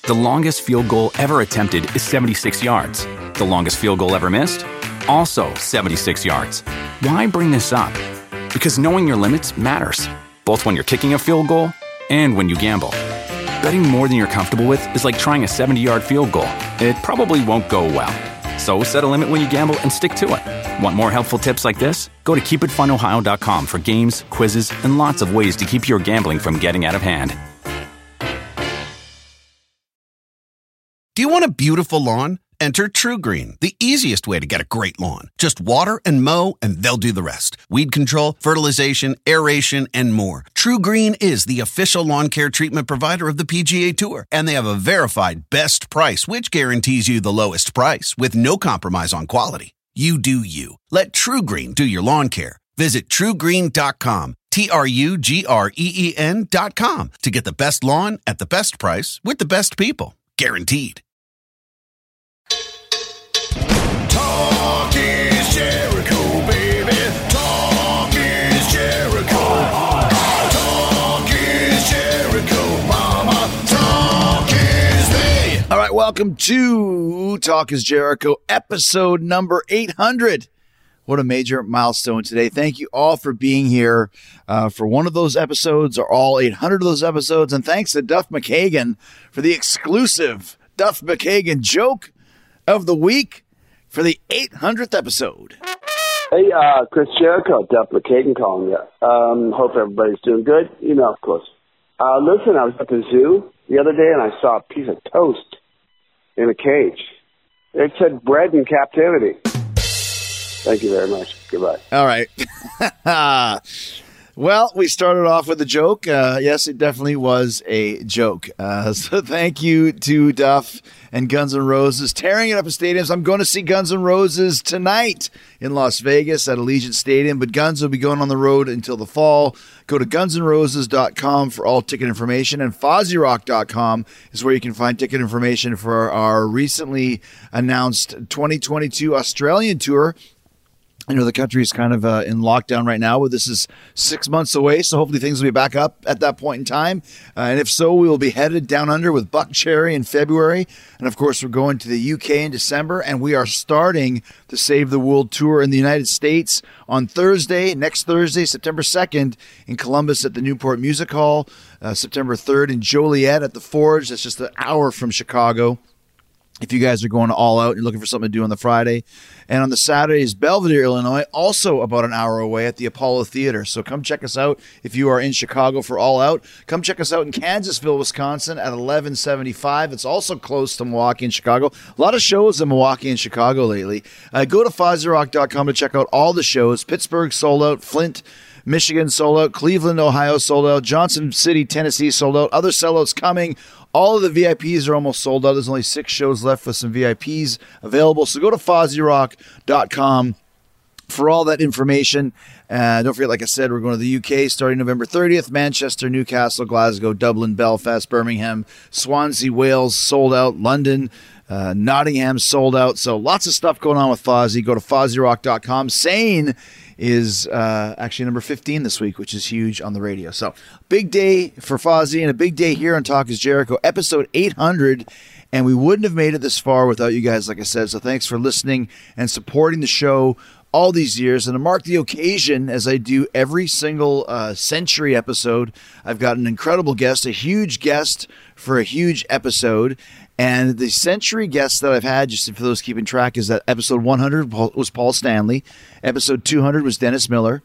The longest field goal ever attempted is 76 yards. The longest field goal ever missed? Also 76 yards. Why bring this up? Because knowing your limits matters, both when you're kicking a field goal and when you gamble. Betting more than you're comfortable with is like trying a 70-yard field goal. It probably won't go well. So set a limit when you gamble and stick to it. Want more helpful tips like this? Go to keepitfunohio.com for games, quizzes, and lots of ways to keep your gambling from getting out of hand. Do you want a beautiful lawn? Enter TruGreen, the easiest way to get a great lawn. Just water and mow, and they'll do the rest. Weed control, fertilization, aeration, and more. TruGreen is the official lawn care treatment provider of the PGA Tour, and they have a verified best price, which guarantees you the lowest price with no compromise on quality. You do you. Let TruGreen do your lawn care. Visit TruGreen.com, TruGreen.com, to get the best lawn at the best price with the best people. Guaranteed. Talk is Jericho, baby. Talk is Jericho. Talk is Jericho, mama. Talk is me. All right, welcome to Talk is Jericho, episode number 800. What a major milestone today. Thank you all for being here for one of those episodes or all 800 of those episodes. And thanks to Duff McKagan for the exclusive Duff McKagan joke of the week for the 800th episode. Hey, Chris Jericho, Duff McKagan calling you. Hope everybody's doing good. You know, of course. Listen, I was at the zoo the other day and I saw a piece of toast in a cage. It said bread in captivity. Thank you very much. Goodbye. All right. Well, we started off with a joke. Yes, it definitely was a joke. So thank you to Duff and Guns N' Roses tearing it up in stadiums. I'm going to see Guns N' Roses tonight in Las Vegas at Allegiant Stadium, but Guns will be going on the road until the fall. Go to gunsandroses.com for all ticket information, and FozzyRock.com is where you can find ticket information for our recently announced 2022 Australian tour. I know the country is kind of in lockdown right now, but this is 6 months away, so hopefully things will be back up at that point in time. And if so, we will be headed down under with Buckcherry in February. And, of course, we're going to the UK in December, and we are starting the Save the World Tour in the United States on next Thursday, September 2nd, in Columbus at the Newport Music Hall, September 3rd in Joliet at the Forge. That's just an hour from Chicago. If you guys are going all out and you're looking for something to do on the Friday. And on the Saturday is Belvedere, Illinois, also about an hour away at the Apollo Theater. So come check us out if you are in Chicago for All Out. Come check us out in Kansasville, Wisconsin at 1175. It's also close to Milwaukee and Chicago. A lot of shows in Milwaukee and Chicago lately. Go to FozzyRock.com to check out all the shows. Pittsburgh sold out, Flint, Michigan sold out, Cleveland, Ohio sold out, Johnson City, Tennessee sold out, other sellouts coming. All of the VIPs are almost sold out. There's only 6 shows left with some VIPs available. So go to FozzyRock.com for all that information. Don't forget, like I said, we're going to the UK starting November 30th. Manchester, Newcastle, Glasgow, Dublin, Belfast, Birmingham, Swansea, Wales, sold out. London, Nottingham, sold out. So lots of stuff going on with Fozzy. Go to FozzyRock.com. Sane is actually number 15 this week, which is huge on the radio. So big day for Fozzy and a big day here on Talk is Jericho, episode 800. And we wouldn't have made it this far without you guys, like I said. So thanks for listening and supporting the show all these years. And to mark the occasion, as I do every single Century episode, I've got an incredible guest, a huge guest for a huge episode. And the Century guests that I've had, just for those keeping track, is that episode 100 was Paul Stanley. Episode 200 was Dennis Miller.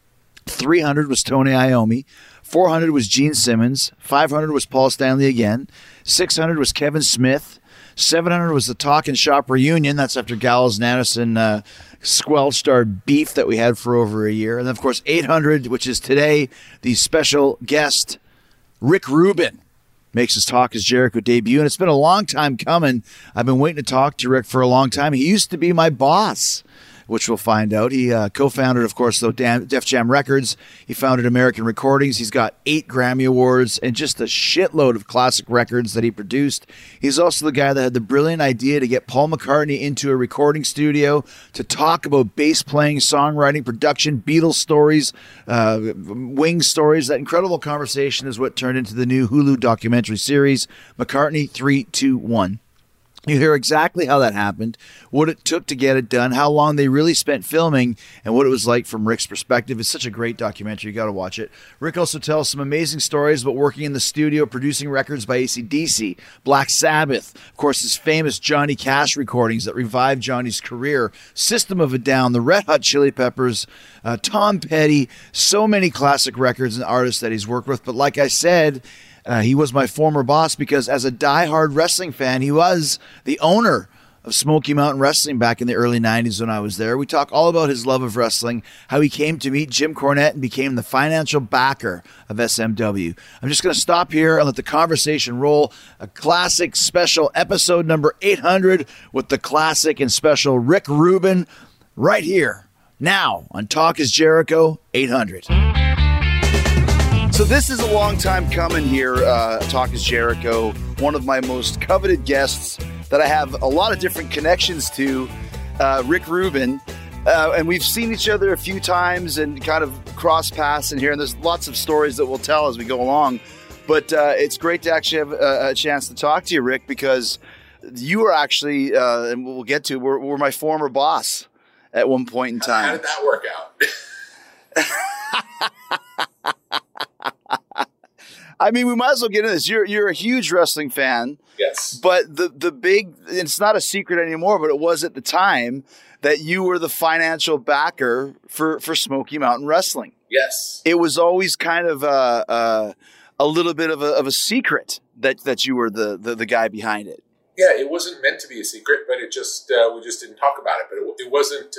300 was Tony Iommi. 400 was Gene Simmons. 500 was Paul Stanley again. 600 was Kevin Smith. 700 was the Talk and Shop reunion. That's after Gallows and Anderson squelched our beef that we had for over a year. And then, of course, 800, which is today, the special guest, Rick Rubin, makes his Talk is Jericho debut. And it's been a long time coming. I've been waiting to talk to Rick for a long time. He used to be my boss which we'll find out. He co-founded, of course, though, Def Jam Records. He founded American Recordings. He's got 8 Grammy Awards and just a shitload of classic records that he produced. He's also the guy that had the brilliant idea to get Paul McCartney into a recording studio to talk about bass playing, songwriting, production, Beatles stories, Wings stories. That incredible conversation is what turned into the new Hulu documentary series, McCartney 321. You hear exactly how that happened, what it took to get it done, how long they really spent filming, and what it was like from Rick's perspective. It's such a great documentary. You got to watch it. Rick also tells some amazing stories about working in the studio, producing records by AC/DC, Black Sabbath, of course, his famous Johnny Cash recordings that revived Johnny's career, System of a Down, the Red Hot Chili Peppers, Tom Petty, so many classic records and artists that he's worked with. But like I said, he was my former boss because as a diehard wrestling fan, he was the owner of Smoky Mountain Wrestling back in the early 90s when I was there. We talk all about his love of wrestling, how he came to meet Jim Cornette and became the financial backer of SMW. I'm just going to stop here and let the conversation roll. A classic special episode number 800 with the classic and special Rick Rubin right here now on Talk is Jericho 800. So this is a long time coming here, Talk is Jericho, one of my most coveted guests that I have a lot of different connections to, Rick Rubin. And we've seen each other a few times and kind of cross paths in here. And there's lots of stories that we'll tell as we go along. But it's great to actually have a chance to talk to you, Rick, because you were actually, and we'll get to, were my former boss at one point in time. How did that work out? I mean, we might as well get into this. You're a huge wrestling fan. Yes. But the big, it's not a secret anymore, but it was at the time that you were the financial backer for Smoky Mountain Wrestling. Yes. It was always kind of a little bit of a secret that you were the guy behind it. Yeah, it wasn't meant to be a secret, but it just we just didn't talk about it. But it wasn't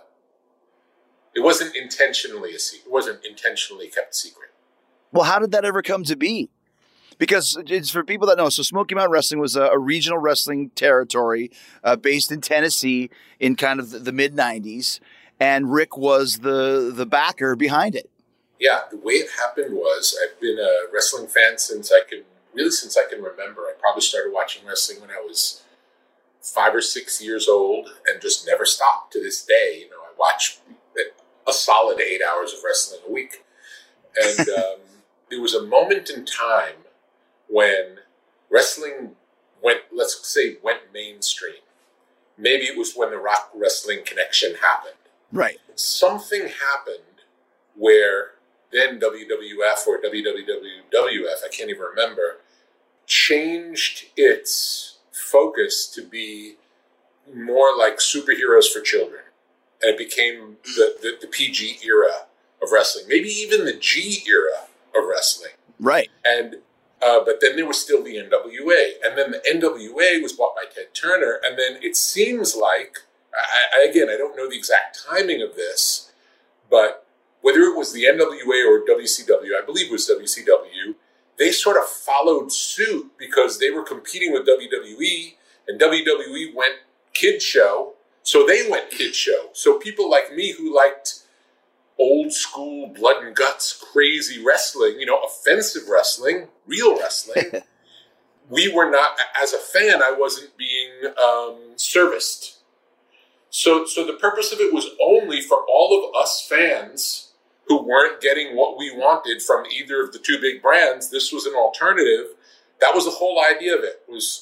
intentionally a secret. It wasn't intentionally kept secret. Well, how did that ever come to be? Because it's for people that know. So Smoky Mountain Wrestling was a regional wrestling territory based in Tennessee in kind of the mid-'90s. And Rick was the backer behind it. Yeah, the way it happened was I've been a wrestling fan since I can remember. I probably started watching wrestling when I was 5 or 6 years old and just never stopped to this day. You know, I watch a solid 8 hours of wrestling a week. And there was a moment in time when wrestling went mainstream. Maybe it was when the Rock Wrestling Connection happened. Right. Something happened where then WWF or WWF, I can't even remember, changed its focus to be more like superheroes for children. And it became the PG era of wrestling, maybe even the G era of wrestling. Right. And but then there was still the NWA. And then the NWA was bought by Ted Turner. And then it seems like, I don't know the exact timing of this, but whether it was the NWA or WCW, I believe it was WCW, they sort of followed suit because they were competing with WWE, and WWE went kid show, so they went kid show. So people like me who liked old school blood and guts, crazy wrestling, offensive wrestling, real wrestling, we were not, as a fan, I wasn't being serviced. So the purpose of it was only for all of us fans who weren't getting what we wanted from either of the two big brands. This was an alternative. That was the whole idea of it. Was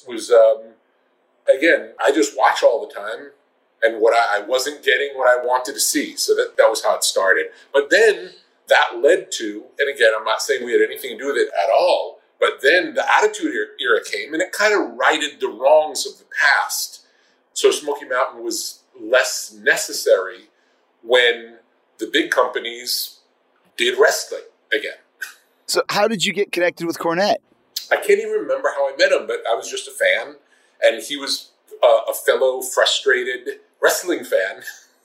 again, I just watch all the time, and what I wasn't getting what I wanted to see. So that was how it started. But then that led to, and again, I'm not saying we had anything to do with it at all, but then the Attitude Era came, and it kind of righted the wrongs of the past. So Smoky Mountain was less necessary when the big companies did wrestling again. So how did you get connected with Cornette? I can't even remember how I met him, but I was just a fan, and he was a fellow frustrated wrestling fan.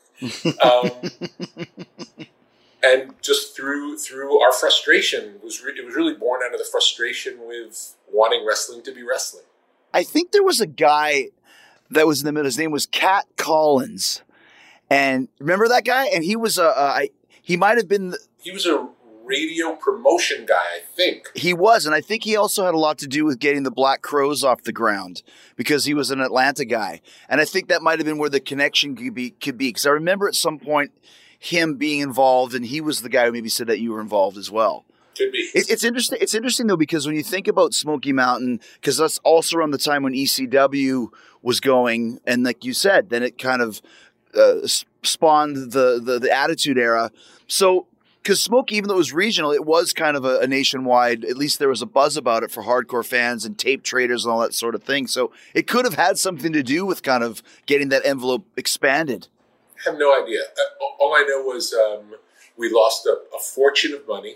And just through our frustration, it was really born out of the frustration with wanting wrestling to be wrestling. I think there was a guy that was in the middle. His name was Cat Collins. And remember that guy? And he was he might have been. He was a radio promotion guy, I think. He was, and I think he also had a lot to do with getting the Black Crowes off the ground because he was an Atlanta guy. And I think that might have been where the connection could be. Because I remember at some point him being involved, and he was the guy who maybe said that you were involved as well. Could be. It's interesting. It's interesting though, because when you think about Smoky Mountain, because that's also around the time when ECW was going, and like you said, then it kind of spawned the Attitude Era. So, because Smoky, even though it was regional, it was kind of a nationwide, at least there was a buzz about it for hardcore fans and tape traders and all that sort of thing. So it could have had something to do with kind of getting that envelope expanded. I have no idea. All I know was we lost a fortune of money.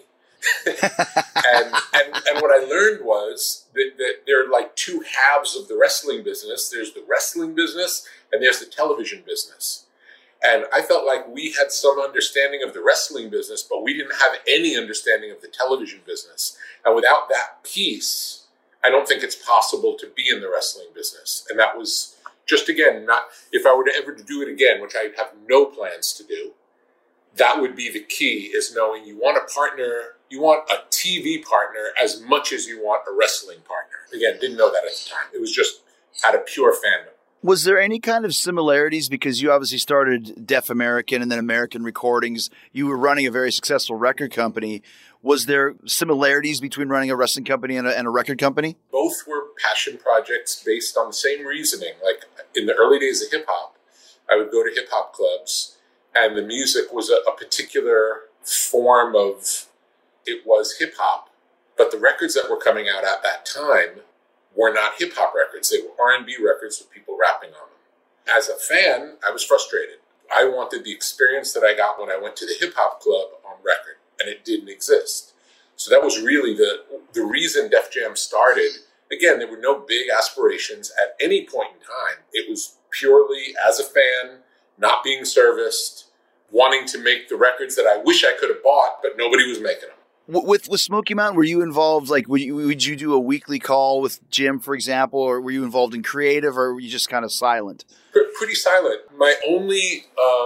and what I learned was that there are like two halves of the wrestling business. There's the wrestling business and there's the television business. And I felt like we had some understanding of the wrestling business, but we didn't have any understanding of the television business. And without that piece, I don't think it's possible to be in the wrestling business. And that was just, again, not, if I were to ever do it again, which I have no plans to do, that would be the key, is knowing you want a partner, you want a TV partner as much as you want a wrestling partner. Again, didn't know that at the time. It was just out of pure fandom. Was there any kind of similarities? Because you obviously started Deaf American and then American Recordings. You were running a very successful record company. Was there similarities between running a wrestling company and a record company? Both were passion projects based on the same reasoning. Like in the early days of hip-hop, I would go to hip-hop clubs, and the music was a particular form of, it was hip-hop. But the records that were coming out at that time were not hip-hop records. They were R&B records with people rapping on them. As a fan, I was frustrated. I wanted the experience that I got when I went to the hip-hop club on record, and it didn't exist. So that was really the reason Def Jam started. Again, there were no big aspirations at any point in time. It was purely as a fan, not being serviced, wanting to make the records that I wish I could have bought, but nobody was making them. With Smoky Mountain, were you involved, like, would you do a weekly call with Jim, for example, or were you involved in creative, or were you just kind of silent? Pretty silent. My only,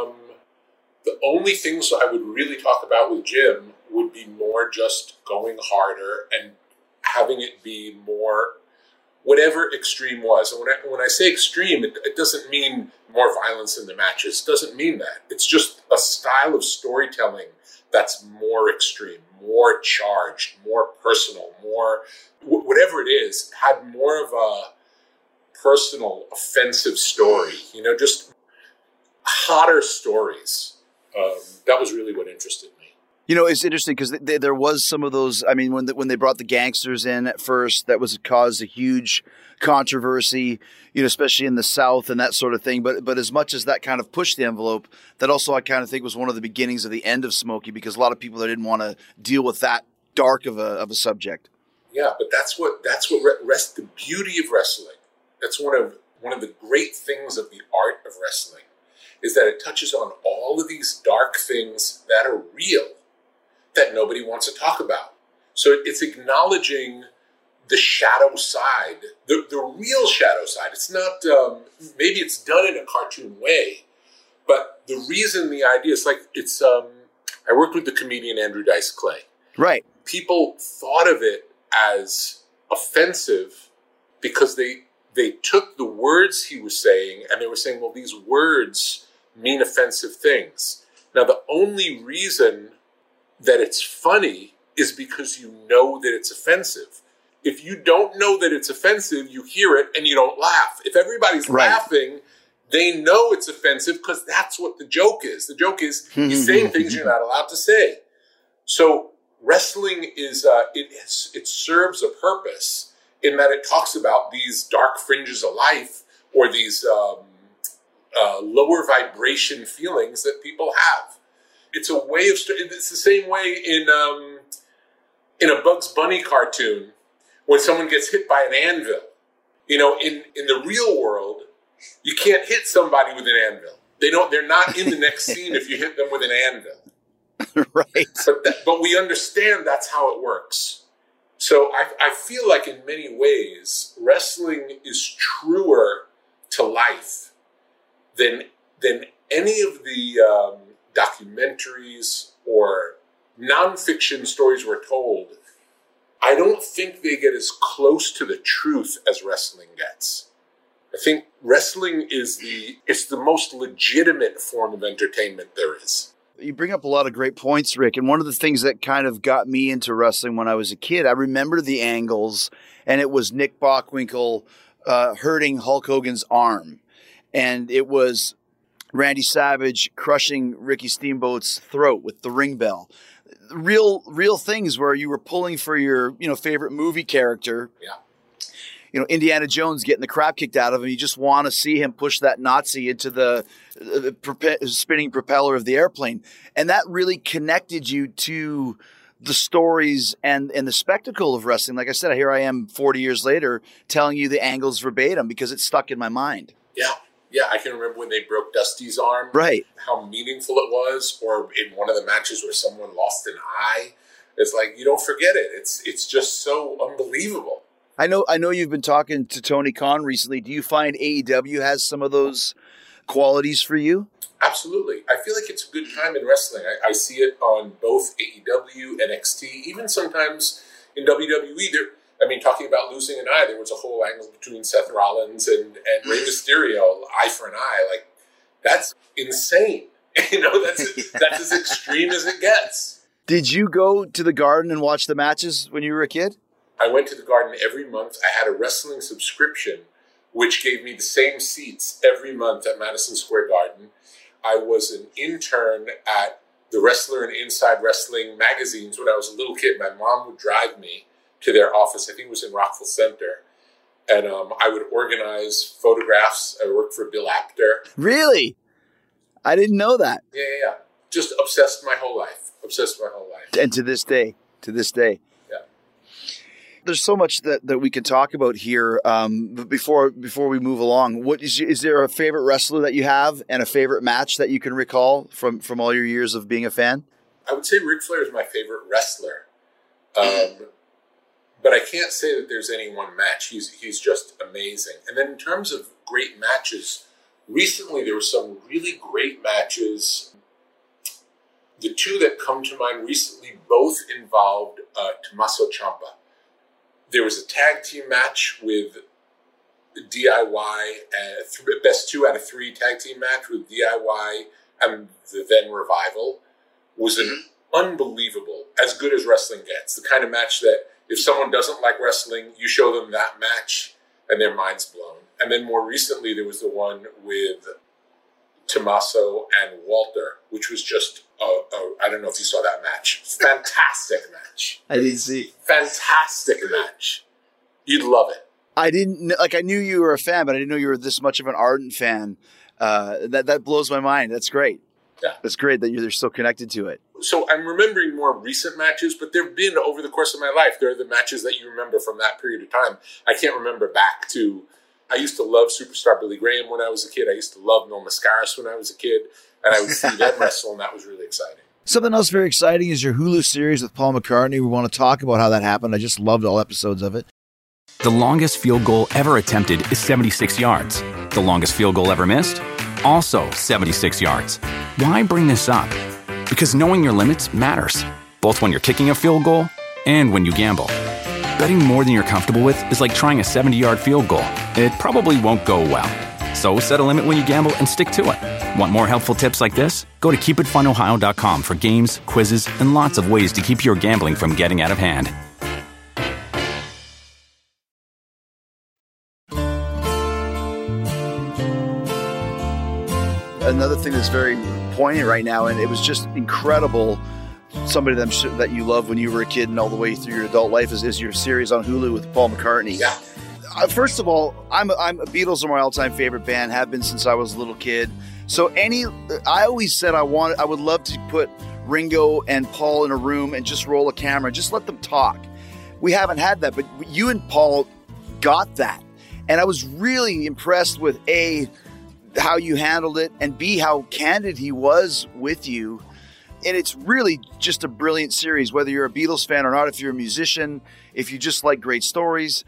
the only things I would really talk about with Jim would be more just going harder and having it be more, whatever extreme was. And when I say extreme, it doesn't mean more violence in the matches. It doesn't mean that. It's just a style of storytelling that's more extreme, more charged, more personal, more, whatever it is, had more of a personal, offensive story, just hotter stories. That was really what interested me. It's interesting because there was some of those. I mean, when they brought the gangsters in at first, that was caused a huge controversy, especially in the South and that sort of thing. But as much as that kind of pushed the envelope, that also I kind of think was one of the beginnings of the end of Smokey, because a lot of people that didn't want to deal with that dark of a subject. Yeah, but that's what the beauty of wrestling. That's one of the great things of the art of wrestling, is that it touches on all of these dark things that are real, that nobody wants to talk about. So it's acknowledging the shadow side, the real shadow side. It's not, maybe it's done in a cartoon way, but the reason, the idea is I worked with the comedian Andrew Dice Clay. Right. People thought of it as offensive because they took the words he was saying and they were saying, well, these words mean offensive things. Now, the only reason that it's funny is because you know that it's offensive. If you don't know that it's offensive, you hear it and you don't laugh. If everybody's laughing, they know it's offensive because that's what the joke is. The joke is he's saying things you're not allowed to say. So wrestling is, it serves a purpose in that it talks about these dark fringes of life, or these lower vibration feelings that people have. It's a way of, it's the same way in a Bugs Bunny cartoon when someone gets hit by an anvil. In the real world, you can't hit somebody with an anvil. They're not in the next scene if you hit them with an anvil. Right. But we understand that's how it works. So I feel like in many ways, wrestling is truer to life than any of the documentaries or nonfiction stories we're told, I don't think they get as close to the truth as wrestling gets. I think wrestling is the most legitimate form of entertainment there is. You bring up a lot of great points, Rick. And one of the things that kind of got me into wrestling when I was a kid, I remember the angles, and it was Nick Bockwinkel hurting Hulk Hogan's arm. And it was Randy Savage crushing Ricky Steamboat's throat with the ring bell. Real things where you were pulling for your, favorite movie character. Yeah. Indiana Jones getting the crap kicked out of him. You just want to see him push that Nazi into the spinning propeller of the airplane. And that really connected you to the stories and the spectacle of wrestling. Like I said, here I am 40 years later telling you the angles verbatim because it's stuck in my mind. Yeah. Yeah, I can remember when they broke Dusty's arm. Right. How meaningful it was. Or in one of the matches where someone lost an eye. It's like, you don't forget it. It's just so unbelievable. I know you've been talking to Tony Khan recently. Do you find AEW has some of those qualities for you? Absolutely. I feel like it's a good time in wrestling. I see it on both AEW, NXT, even sometimes in WWE. Talking about losing an eye, there was a whole angle between Seth Rollins and Rey Mysterio, eye for an eye. Like, that's insane. That's as extreme as it gets. Did you go to the Garden and watch the matches when you were a kid? I went to the Garden every month. I had a wrestling subscription, which gave me the same seats every month at Madison Square Garden. I was an intern at the Wrestler and Inside Wrestling magazines when I was a little kid. My mom would drive me to their office. I think it was in Rockville Center. And I would organize photographs. I worked for Bill Apter. Really? I didn't know that. Yeah. Just obsessed my whole life. And to this day. There's so much that we can talk about here. But before we move along, is there a favorite wrestler that you have and a favorite match that you can recall from all your years of being a fan? I would say Ric Flair is my favorite wrestler. But I can't say that there's any one match. He's just amazing. And then in terms of great matches, recently there were some really great matches. The two that come to mind recently both involved Tommaso Ciampa. There was a tag team match with DIY, best 2 out of 3 tag team match with DIY and the then Revival. Was an unbelievable, as good as wrestling gets. The kind of match that if someone doesn't like wrestling, you show them that match and their mind's blown. And then more recently, there was the one with Tommaso and Walter, which was just, I don't know if you saw that match. Fantastic match. I didn't see. Fantastic match. You'd love it. I didn't, I knew you were a fan, but I didn't know you were this much of an ardent fan. That blows my mind. That's great. Yeah. That's great that you're so connected to it. So I'm remembering more recent matches, but there have been over the course of my life, there are the matches that you remember from that period of time. I can't remember back to, I used to love Superstar Billy Graham when I was a kid. I used to love Mil Mascaras when I was a kid. And I would see them wrestle, and that was really exciting. Something else very exciting is your Hulu series with Paul McCartney. We want to talk about how that happened. I just loved all episodes of it. The longest field goal ever attempted is 76 yards. The longest field goal ever missed? Also 76 yards. Why bring this up? Because knowing your limits matters, both when you're kicking a field goal and when you gamble. Betting more than you're comfortable with is like trying a 70-yard field goal. It probably won't go well. So set a limit when you gamble and stick to it. Want more helpful tips like this? Go to keepitfunohio.com for games, quizzes, and lots of ways to keep your gambling from getting out of hand. Another thing that's very poignant right now, and it was just incredible, somebody that you loved when you were a kid and all the way through your adult life is your series on Hulu with Paul McCartney. Yeah. First of all, Beatles are my all-time favorite band, have been since I was a little kid. So I always said I would love to put Ringo and Paul in a room and just roll a camera, just let them talk. We haven't had that, but you and Paul got that. And I was really impressed with A, how you handled it, and B, how candid he was with you. And it's really just a brilliant series, whether you're a Beatles fan or not, if you're a musician, if you just like great stories.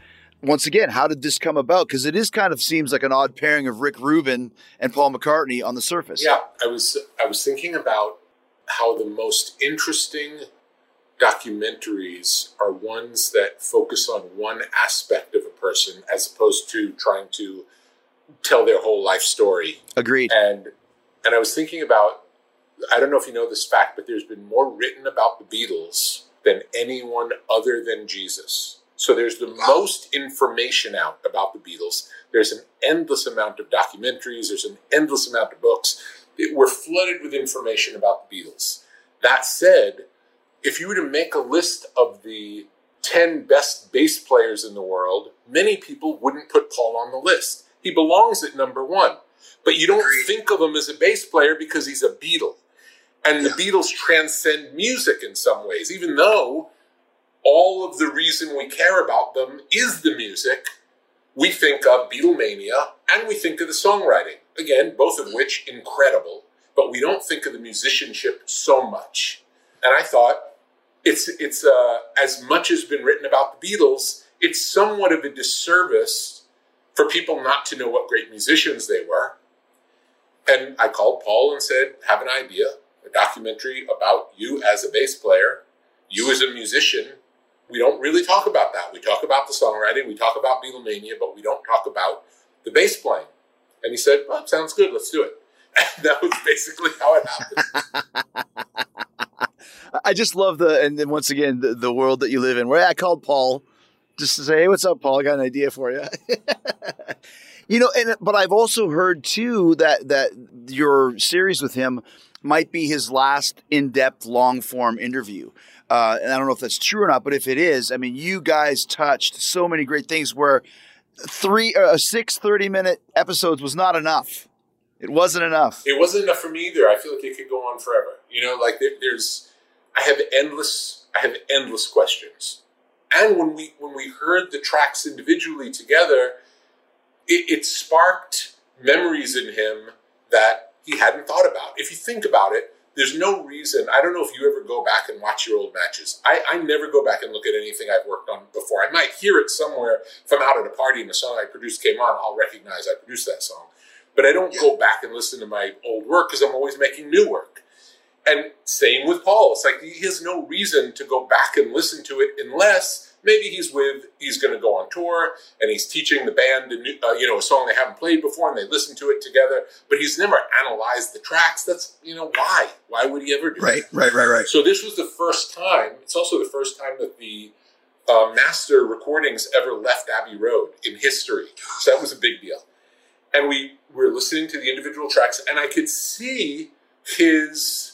once again, how did this come about? Because it is kind of seems like an odd pairing of Rick Rubin and Paul McCartney on the surface. Yeah, I was thinking about how the most interesting documentaries are ones that focus on one aspect of a person as opposed to trying to tell their whole life story. Agreed. And I was thinking about, I don't know if you know this fact, but there's been more written about the Beatles than anyone other than Jesus. So there's the most information out about the Beatles. There's an endless amount of documentaries. There's an endless amount of books. We're flooded with information about the Beatles. That said, if you were to make a list of the 10 best bass players in the world, many people wouldn't put Paul on the list. He belongs at number 1. But you don't think of him as a bass player because he's a Beatle. And the Beatles transcend music in some ways, even though all of the reason we care about them is the music. We think of Beatlemania and we think of the songwriting. Again, both of which incredible, but we don't think of the musicianship so much. And I thought, it's as much has been written about the Beatles, it's somewhat of a disservice for people not to know what great musicians they were. And I called Paul and said, have an idea, a documentary about you as a bass player, you as a musician. We don't really talk about that. We talk about the songwriting, we talk about Beatlemania, but we don't talk about the bass playing. And he said, well, sounds good, let's do it. And that was basically how it happened. I just love and then once again, the world that you live in, where I called Paul just to say, hey, what's up, Paul? I got an idea for you. But I've also heard too that your series with him might be his last in-depth, long-form interview. And I don't know if that's true or not, but if it is, I mean, you guys touched so many great things where 6 30-minute episodes was not enough. It wasn't enough. It wasn't enough for me either. I feel like it could go on forever. I have endless questions. And when we heard the tracks individually together, it sparked memories in him that he hadn't thought about. If you think about it, there's no reason. I don't know if you ever go back and watch your old matches. I never go back and look at anything I've worked on before. I might hear it somewhere if I'm out at a party and the song I produced came on, I'll recognize I produced that song. But I don't go back and listen to my old work because I'm always making new work. And same with Paul. It's like he has no reason to go back and listen to it unless maybe he's going to go on tour and he's teaching the band a song they haven't played before and they listen to it together. But he's never analyzed the tracks. That's, why? Why would he ever do that? Right. So this was the first time. It's also the first time that the master recordings ever left Abbey Road in history. So that was a big deal. And we were listening to the individual tracks and I could see his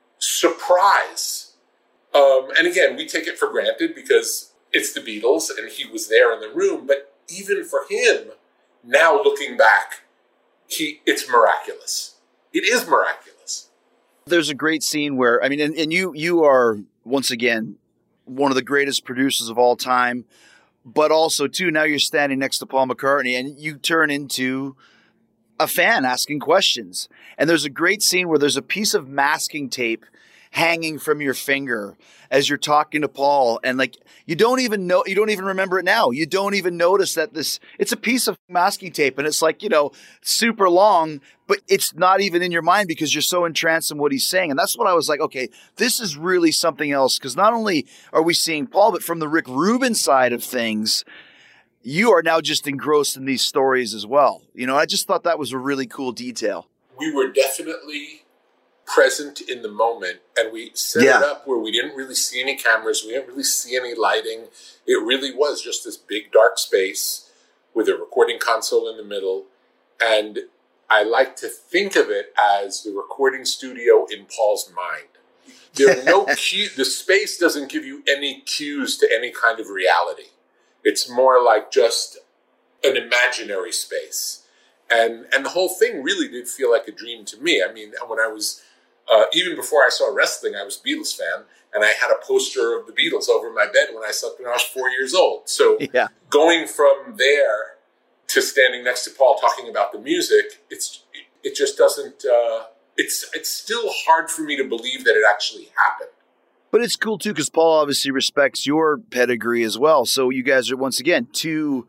surprise. And again, we take it for granted because it's the Beatles and he was there in the room. But even for him, now looking back, it's miraculous. It is miraculous. There's a great scene where, I mean, and you are, once again, one of the greatest producers of all time. But also, too, now you're standing next to Paul McCartney and you turn into a fan asking questions. And there's a great scene where there's a piece of masking tape hanging from your finger as you're talking to Paul. And you don't even remember it now. You don't even notice that it's a piece of masking tape and it's super long, but it's not even in your mind because you're so entranced in what he's saying. And that's what I was like, okay, this is really something else. Because not only are we seeing Paul, but from the Rick Rubin side of things, you are now just engrossed in these stories as well. I just thought that was a really cool detail. We were definitely present in the moment and we set it up where we didn't really see any cameras. We didn't really see any lighting. It really was just this big dark space with a recording console in the middle. And I like to think of it as the recording studio in Paul's mind. There are no cues. The space doesn't give you any cues to any kind of reality. It's more like just an imaginary space. And the whole thing really did feel like a dream to me. I mean, when I was, even before I saw wrestling, I was a Beatles fan. And I had a poster of the Beatles over my bed when I slept when I was 4 years old. So going from there to standing next to Paul talking about the music, it just doesn't, it's still hard for me to believe that it actually happened. But it's cool too because Paul obviously respects your pedigree as well. So you guys are once again two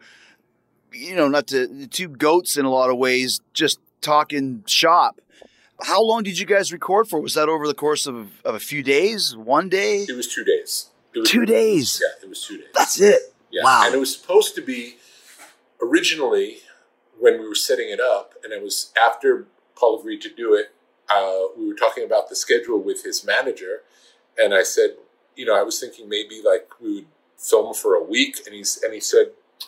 goats in a lot of ways, just talking shop. How long did you guys record for? Was that over the course of a few days? One day? It was 2 days. 2 days? Yeah, it was 2 days. That's it? Yeah. Wow. And it was supposed to be, originally, when we were setting it up, and it was after Paul agreed to do it, we were talking about the schedule with his manager, and I said, I was thinking maybe like we would film for a week, and he said,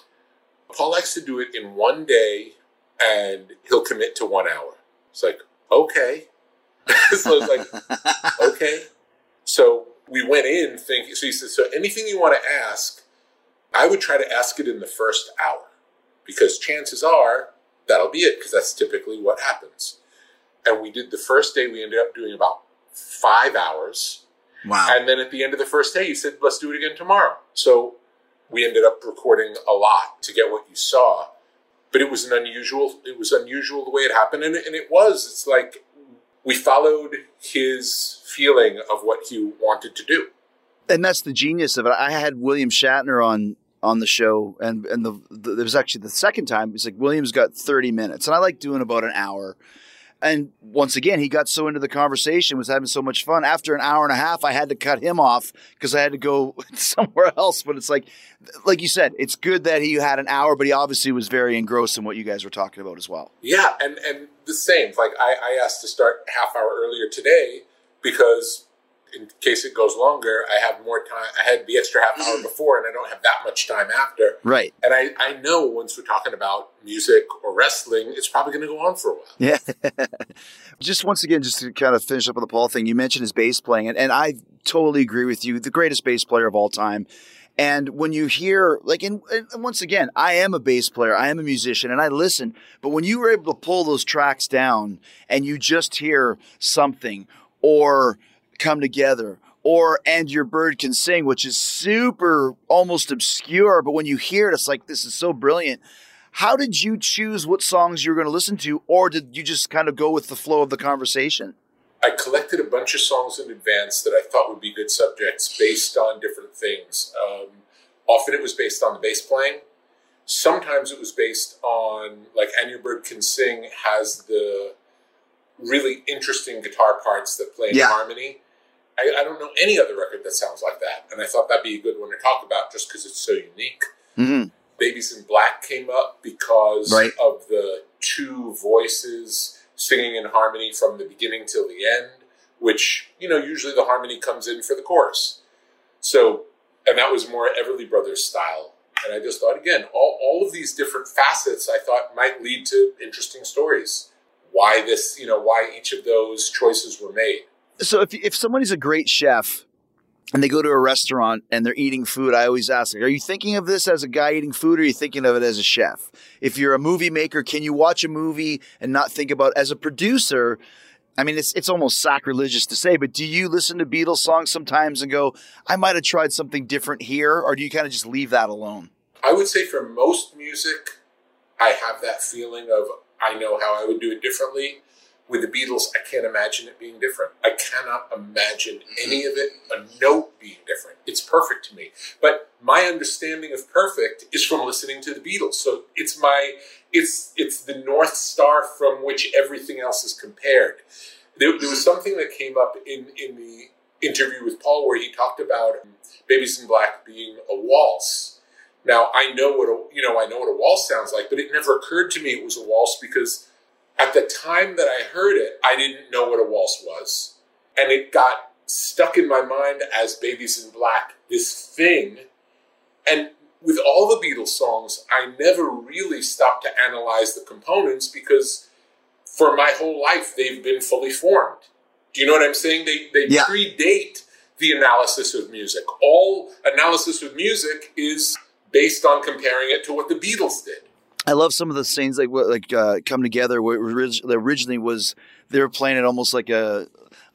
Paul likes to do it in 1 day, and he'll commit to 1 hour. It's like, okay. So it's like, okay. So we went in thinking, so he said, so anything you want to ask, I would try to ask it in the first hour, because chances are that'll be it, because that's typically what happens. And we did the first day, we ended up doing about 5 hours. Wow. And then at the end of the first day, he said, let's do it again tomorrow. So we ended up recording a lot to get what you saw. But it was unusual the way it happened. And it's like we followed his feeling of what he wanted to do. And that's the genius of it. I had William Shatner on the show, and there was actually the second time. It's like William's got 30 minutes, and I like doing about an hour. And once again, he got so into the conversation, was having so much fun. After an hour and a half, I had to cut him off because I had to go somewhere else. But it's like you said, it's good that he had an hour, but he obviously was very engrossed in what you guys were talking about as well. Yeah, and the same. Like I asked to start a half hour earlier today because in case it goes longer, I have more time. I had the extra half hour before, and I don't have that much time after. Right. And I know once we're talking about music or wrestling, it's probably going to go on for a while. Yeah. Just once again, just to kind of finish up on the Paul thing, you mentioned his bass playing, and I totally agree with you. The greatest bass player of all time. And when you hear, like, and once again, I am a bass player, I am a musician, and I listen. But when you were able to pull those tracks down and you just hear something or Come Together or And Your Bird Can Sing, which is super almost obscure, but when you hear it, it's like, this is so brilliant. How did you choose what songs you were going to listen to, or did you just kind of go with the flow of the conversation? I collected a bunch of songs in advance that I thought would be good subjects based on different things. Often it was based on the bass playing. Sometimes it was based on, like, And Your Bird Can Sing has the really interesting guitar parts that play in harmony. I don't know any other record that sounds like that. And I thought that'd be a good one to talk about just because it's so unique. Mm-hmm. Babies in Black came up because of the two voices singing in harmony from the beginning till the end, which, usually the harmony comes in for the chorus. So, and that was more Everly Brothers style. And I just thought, again, all of these different facets I thought might lead to interesting stories. Why each of those choices were made. So if somebody's a great chef and they go to a restaurant and they're eating food, I always ask, are you thinking of this as a guy eating food, or are you thinking of it as a chef? If you're a movie maker, can you watch a movie and not think about, as a producer, I mean, it's almost sacrilegious to say, but do you listen to Beatles songs sometimes and go, I might have tried something different here, or do you kind of just leave that alone? I would say for most music, I have that feeling of, I know how I would do it differently. With the Beatles, I can't imagine it being different. I cannot imagine any of it, a note being different. It's perfect to me. But my understanding of perfect is from listening to the Beatles. So it's the North Star from which everything else is compared. There was something that came up in the interview with Paul where he talked about Babies in Black being a waltz. Now, I know what a waltz sounds like, but it never occurred to me it was a waltz because at the time that I heard it, I didn't know what a waltz was. And it got stuck in my mind as Babies in Black, this thing. And with all the Beatles songs, I never really stopped to analyze the components because for my whole life, they've been fully formed. Do you know what I'm saying? They predate the analysis of music. All analysis of music is based on comparing it to what the Beatles did. I love some of the scenes like Come Together, where originally was they were playing it almost like you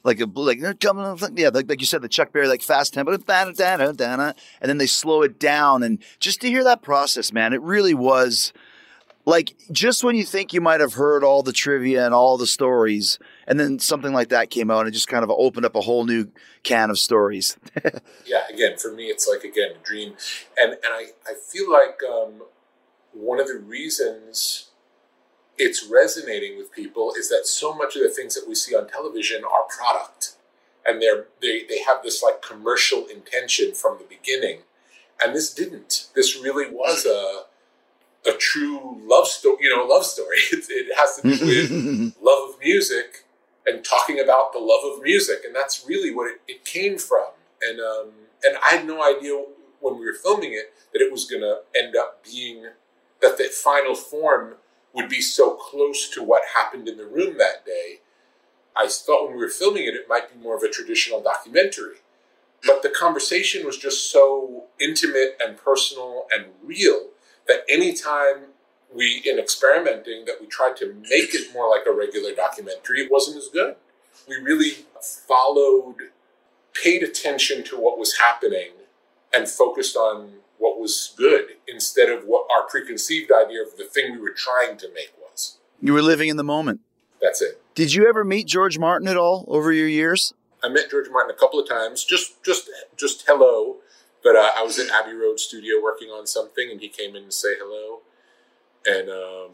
said, the Chuck Berry, like fast tempo, and then they slow it down, and just to hear that process, man, it really was Like, just when you think you might have heard all the trivia and all the stories, and then something like that came out and it just kind of opened up a whole new can of stories. Yeah, again, for me, it's like, again, a dream. And I feel like one of the reasons it's resonating with people is that so much of the things that we see on television are product. And they have this like commercial intention from the beginning. And this didn't. This really was a true love story. Love story. It has to do with love of music and talking about the love of music, and that's really what it came from. And I had no idea when we were filming it that it was going to end up being that the final form would be so close to what happened in the room that day. I thought when we were filming it, it might be more of a traditional documentary. But the conversation was just so intimate and personal and real that anytime in experimenting, that we tried to make it more like a regular documentary, it wasn't as good. We really paid attention to what was happening and focused on what was good instead of what our preconceived idea of the thing we were trying to make was. You were living in the moment. That's it. Did you ever meet George Martin at all over your years? I met George Martin a couple of times, just hello. But I was at Abbey Road Studio working on something, and he came in to say hello. And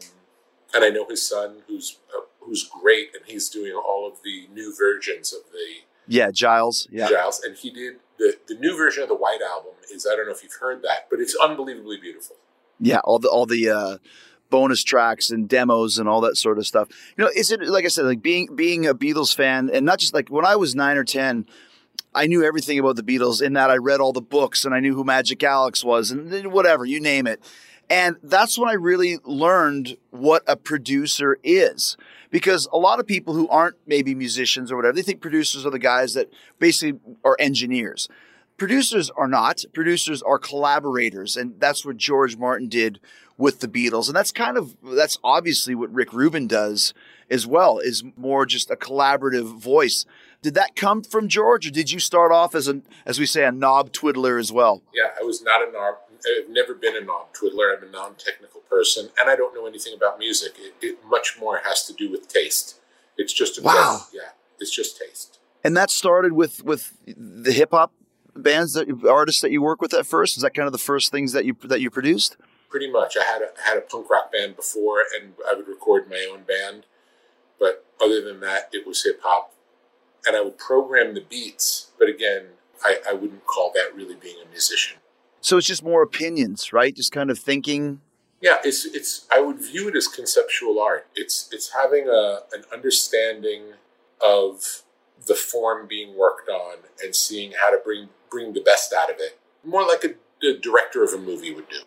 I know his son, who's great, and he's doing all of the new versions of the Giles. Yeah, Giles, and he did the new version of the White Album. I don't know if you've heard that, but it's unbelievably beautiful. Yeah, all the bonus tracks and demos and all that sort of stuff. Is it, like I said, like being a Beatles fan, and not just like when I was 9 or 10. I knew everything about the Beatles in that I read all the books and I knew who Magic Alex was and whatever, you name it. And that's when I really learned what a producer is. Because a lot of people who aren't maybe musicians or whatever, they think producers are the guys that basically are engineers. Producers are not. Producers are collaborators. And that's what George Martin did with the Beatles. And that's obviously what Rick Rubin does as well, is more just a collaborative voice. Did that come from George, or did you start off as we say, a knob twiddler as well? Yeah, I was not a knob. I've never been a knob twiddler. I'm a non-technical person, and I don't know anything about music. It much more has to do with taste. It's just it's just taste. And that started with the hip hop bands artists that you work with at first. Is that kind of the first things that you produced? Pretty much. I had a punk rock band before, and I would record my own band. But other than that, it was hip hop. And I would program the beats, but again, I wouldn't call that really being a musician. So it's just more opinions, right? Just kind of thinking. Yeah, it's. I would view it as conceptual art. It's having an understanding of the form being worked on and seeing how to bring the best out of it. More like a director of a movie would do.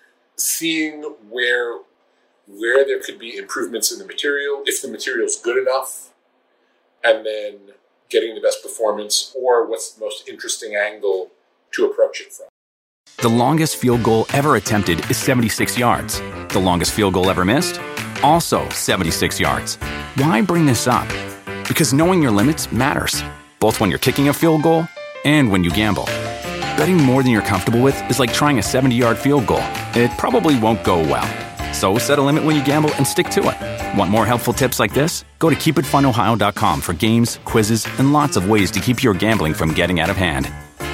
Seeing where there could be improvements in the material, if the material's good enough, and then getting the best performance, or what's the most interesting angle to approach it from. The longest field goal ever attempted is 76 yards. The longest field goal ever missed? Also 76 yards. Why bring this up? Because knowing your limits matters, both when you're kicking a field goal and when you gamble. Betting more than you're comfortable with is like trying a 70-yard field goal. It probably won't go well. So set a limit when you gamble and stick to it. Want more helpful tips like this? Go to keepitfunohio.com for games, quizzes, and lots of ways to keep your gambling from getting out of hand.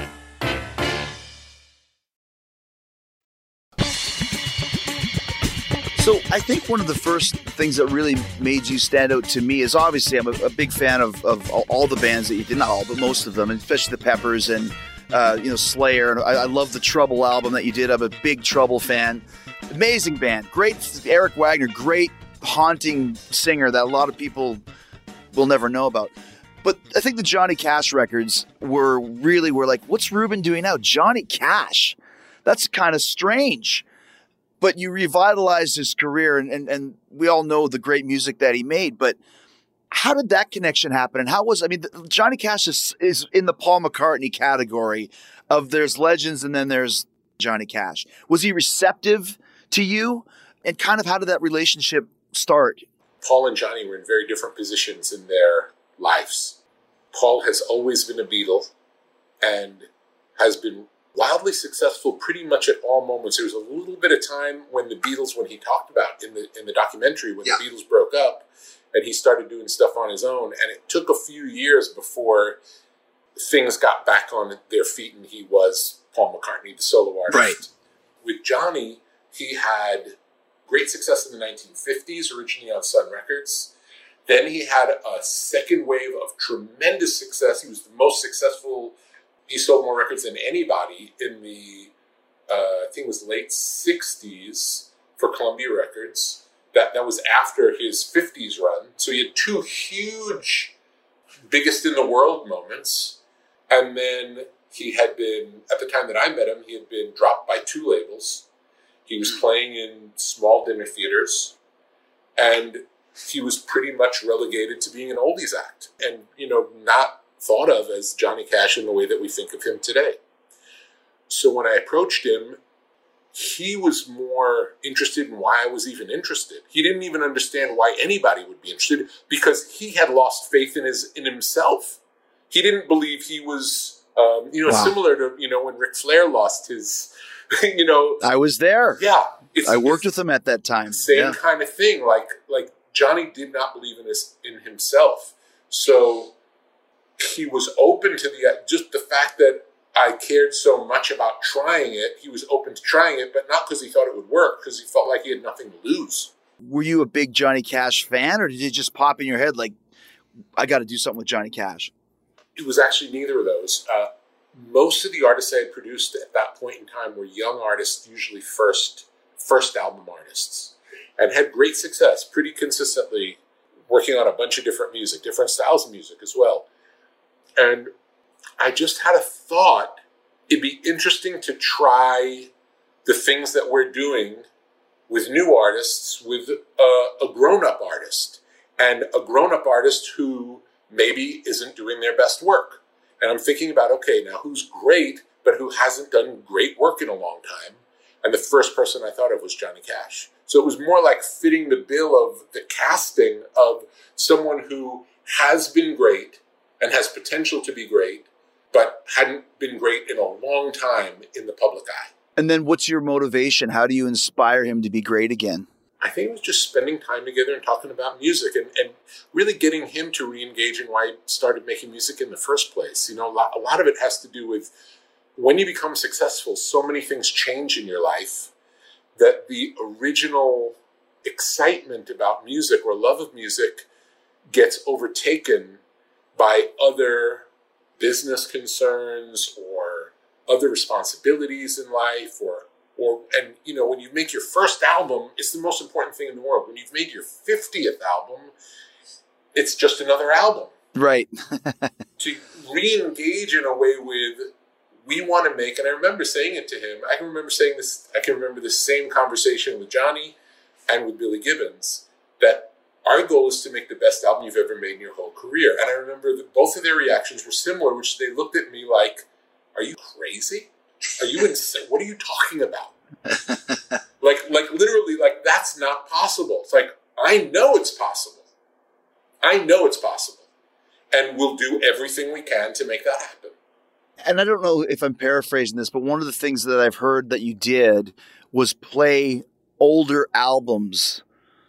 So I think one of the first things that really made you stand out to me is, obviously I'm a big fan of all the bands that you did, not all, but most of them, especially the Peppers and Slayer. And I love the Trouble album that you did. I'm a big Trouble fan. Amazing band. Great. Eric Wagner, great haunting singer that a lot of people will never know about. But I think the Johnny Cash records were like, what's Rubin doing now? Johnny Cash. That's kind of strange. But you revitalized his career, and we all know the great music that he made. But how did that connection happen? And Johnny Cash is in the Paul McCartney category of there's legends and then there's Johnny Cash. Was he receptive to you? And kind of how did that relationship start? Paul and Johnny were in very different positions in their lives. Paul has always been a Beatle and has been wildly successful pretty much at all moments. There was a little bit of time when the Beatles, when he talked about in the documentary, when the Beatles broke up and he started doing stuff on his own. And it took a few years before things got back on their feet and he was Paul McCartney, the solo artist. Right. With Johnny, he had great success in the 1950s, originally on Sun Records. Then he had a second wave of tremendous success. He was the most successful. He sold more records than anybody in the, I think it was late 60s for Columbia Records. That was after his 50s run. So he had two huge biggest in the world moments. And then he had been, at the time that I met him, he had been dropped by two labels. He was playing in small dinner theaters. And he was pretty much relegated to being an oldies act. And, not thought of as Johnny Cash in the way that we think of him today. So when I approached him, he was more interested in why I was even interested. He didn't even understand why anybody would be interested because he had lost faith in himself. He didn't believe he was, similar to, when Ric Flair lost his, I was there. Yeah. I worked with him at that time. Same kind of thing. Like Johnny did not believe in himself. So he was open to just the fact that I cared so much about trying it. He was open to trying it, but not because he thought it would work, because he felt like he had nothing to lose. Were you a big Johnny Cash fan, or did it just pop in your head like, I got to do something with Johnny Cash? It was actually neither of those. Most of the artists I had produced at that point in time were young artists, usually first album artists, and had great success pretty consistently, working on a bunch of different music, different styles of music as well. And I just had a thought, it'd be interesting to try the things that we're doing with new artists, with a grown-up artist, and a grown-up artist who maybe isn't doing their best work. And I'm thinking about, okay, now who's great, but who hasn't done great work in a long time? And the first person I thought of was Johnny Cash. So it was more like fitting the bill of the casting of someone who has been great and has potential to be great, but hadn't been great in a long time in the public eye. And then what's your motivation? How do you inspire him to be great again? I think it was just spending time together and talking about music and really getting him to re-engage in why he started making music in the first place. A lot of it has to do with when you become successful, so many things change in your life that the original excitement about music or love of music gets overtaken by other business concerns or other responsibilities in life when you make your first album, it's the most important thing in the world. When you've made your 50th album, it's just another album. Right. To re-engage in a way with, we want to make, and I remember saying it to him, I can remember the same conversation with Johnny and with Billy Gibbons, that our goal is to make the best album you've ever made in your whole career. And I remember that both of their reactions were similar, which they looked at me like, are you crazy? Are you insane? What are you talking about? like literally, like, that's not possible. It's like, I know it's possible. And we'll do everything we can to make that happen. And I don't know if I'm paraphrasing this, but one of the things that I've heard that you did was play older albums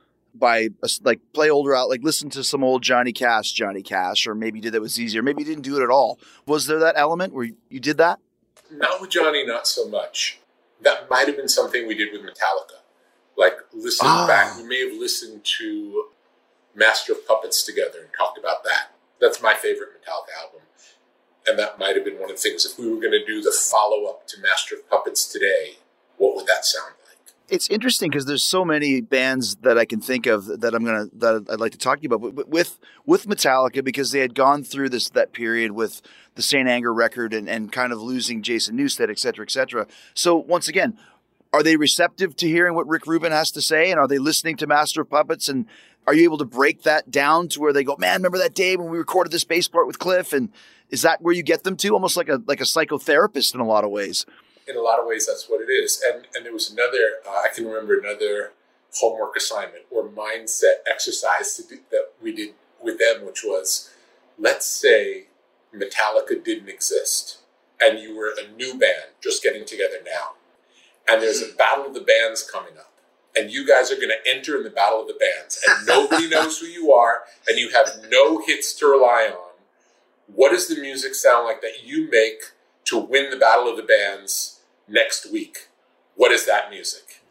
listen to some old Johnny Cash, or maybe you did that was easier. Maybe you didn't do it at all. Was there that element where you did that? Not with Johnny, not so much. That might have been something we did with Metallica. Like, listening back, we may have listened to Master of Puppets together and talked about that. That's my favorite Metallica album. And that might have been one of the things, if we were going to do the follow-up to Master of Puppets today, what would that sound like? It's interesting because there's so many bands that I can think of that I'd like to talk to you about. But with Metallica, because they had gone through that period with the Saint Anger record and kind of losing Jason Newsted, et cetera, et cetera. So once again, are they receptive to hearing what Rick Rubin has to say? And are they listening to Master of Puppets? And are you able to break that down to where they go, man, remember that day when we recorded this bass part with Cliff? And is that where you get them to? Almost like a psychotherapist in a lot of ways. In a lot of ways, that's what it is. And there was another, I can remember another homework assignment or mindset exercise that we did with them, which was, let's say Metallica didn't exist and you were a new band just getting together now, and there's a battle of the bands coming up, and you guys are going to enter in the battle of the bands, and nobody knows who you are, and you have no hits to rely on, what does the music sound like that you make to win the battle of the bands next week? What is that music?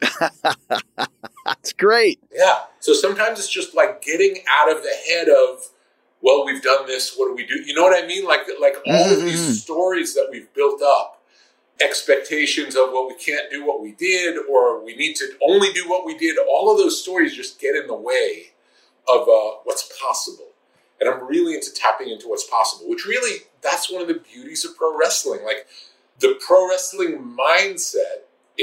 That's great. Yeah. So sometimes it's just like getting out of the head of, well, we've done this, what do we do? You know what I mean? Like all of these stories that we've built up, expectations of, well, we can't do what we did, or we need to only do what we did. All of those stories just get in the way of what's possible. And I'm really into tapping into what's possible, which really, that's one of the beauties of pro wrestling. Like, the pro wrestling mindset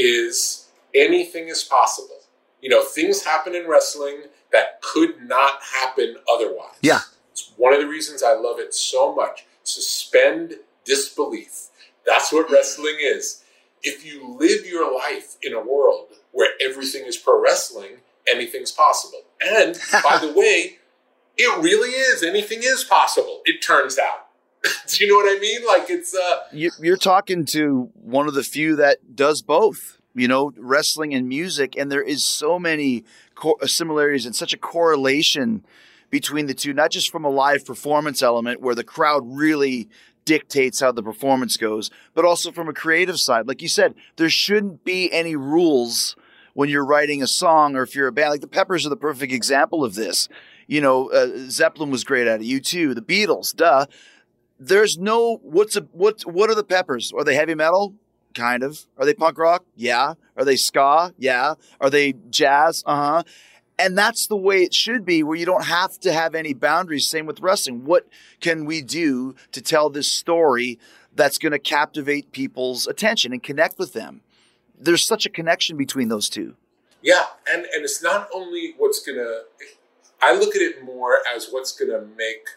is anything is possible. You know, things happen in wrestling that could not happen otherwise. Yeah. It's one of the reasons I love it so much. Suspend disbelief. That's what wrestling is. If you live your life in a world where everything is pro wrestling, anything's possible. And, by the way, it really is. Anything is possible, it turns out. Do you know what I mean? Like, it's... You're talking to one of the few that does both, you know, wrestling and music. And there is so many similarities and such a correlation between the two, not just from a live performance element where the crowd really dictates how the performance goes, but also from a creative side. Like you said, there shouldn't be any rules when you're writing a song, or if you're a band. Like the Peppers are the perfect example of this. You know, Zeppelin was great at it. U2, the Beatles, duh. There's no, what are the Peppers? Are they heavy metal? Kind of. Are they punk rock? Yeah. Are they ska? Yeah. Are they jazz? Uh-huh. And that's the way it should be, where you don't have to have any boundaries. Same with wrestling. What can we do to tell this story that's going to captivate people's attention and connect with them? There's such a connection between those two. Yeah. And it's not only what's going to, I look at it more as what's going to make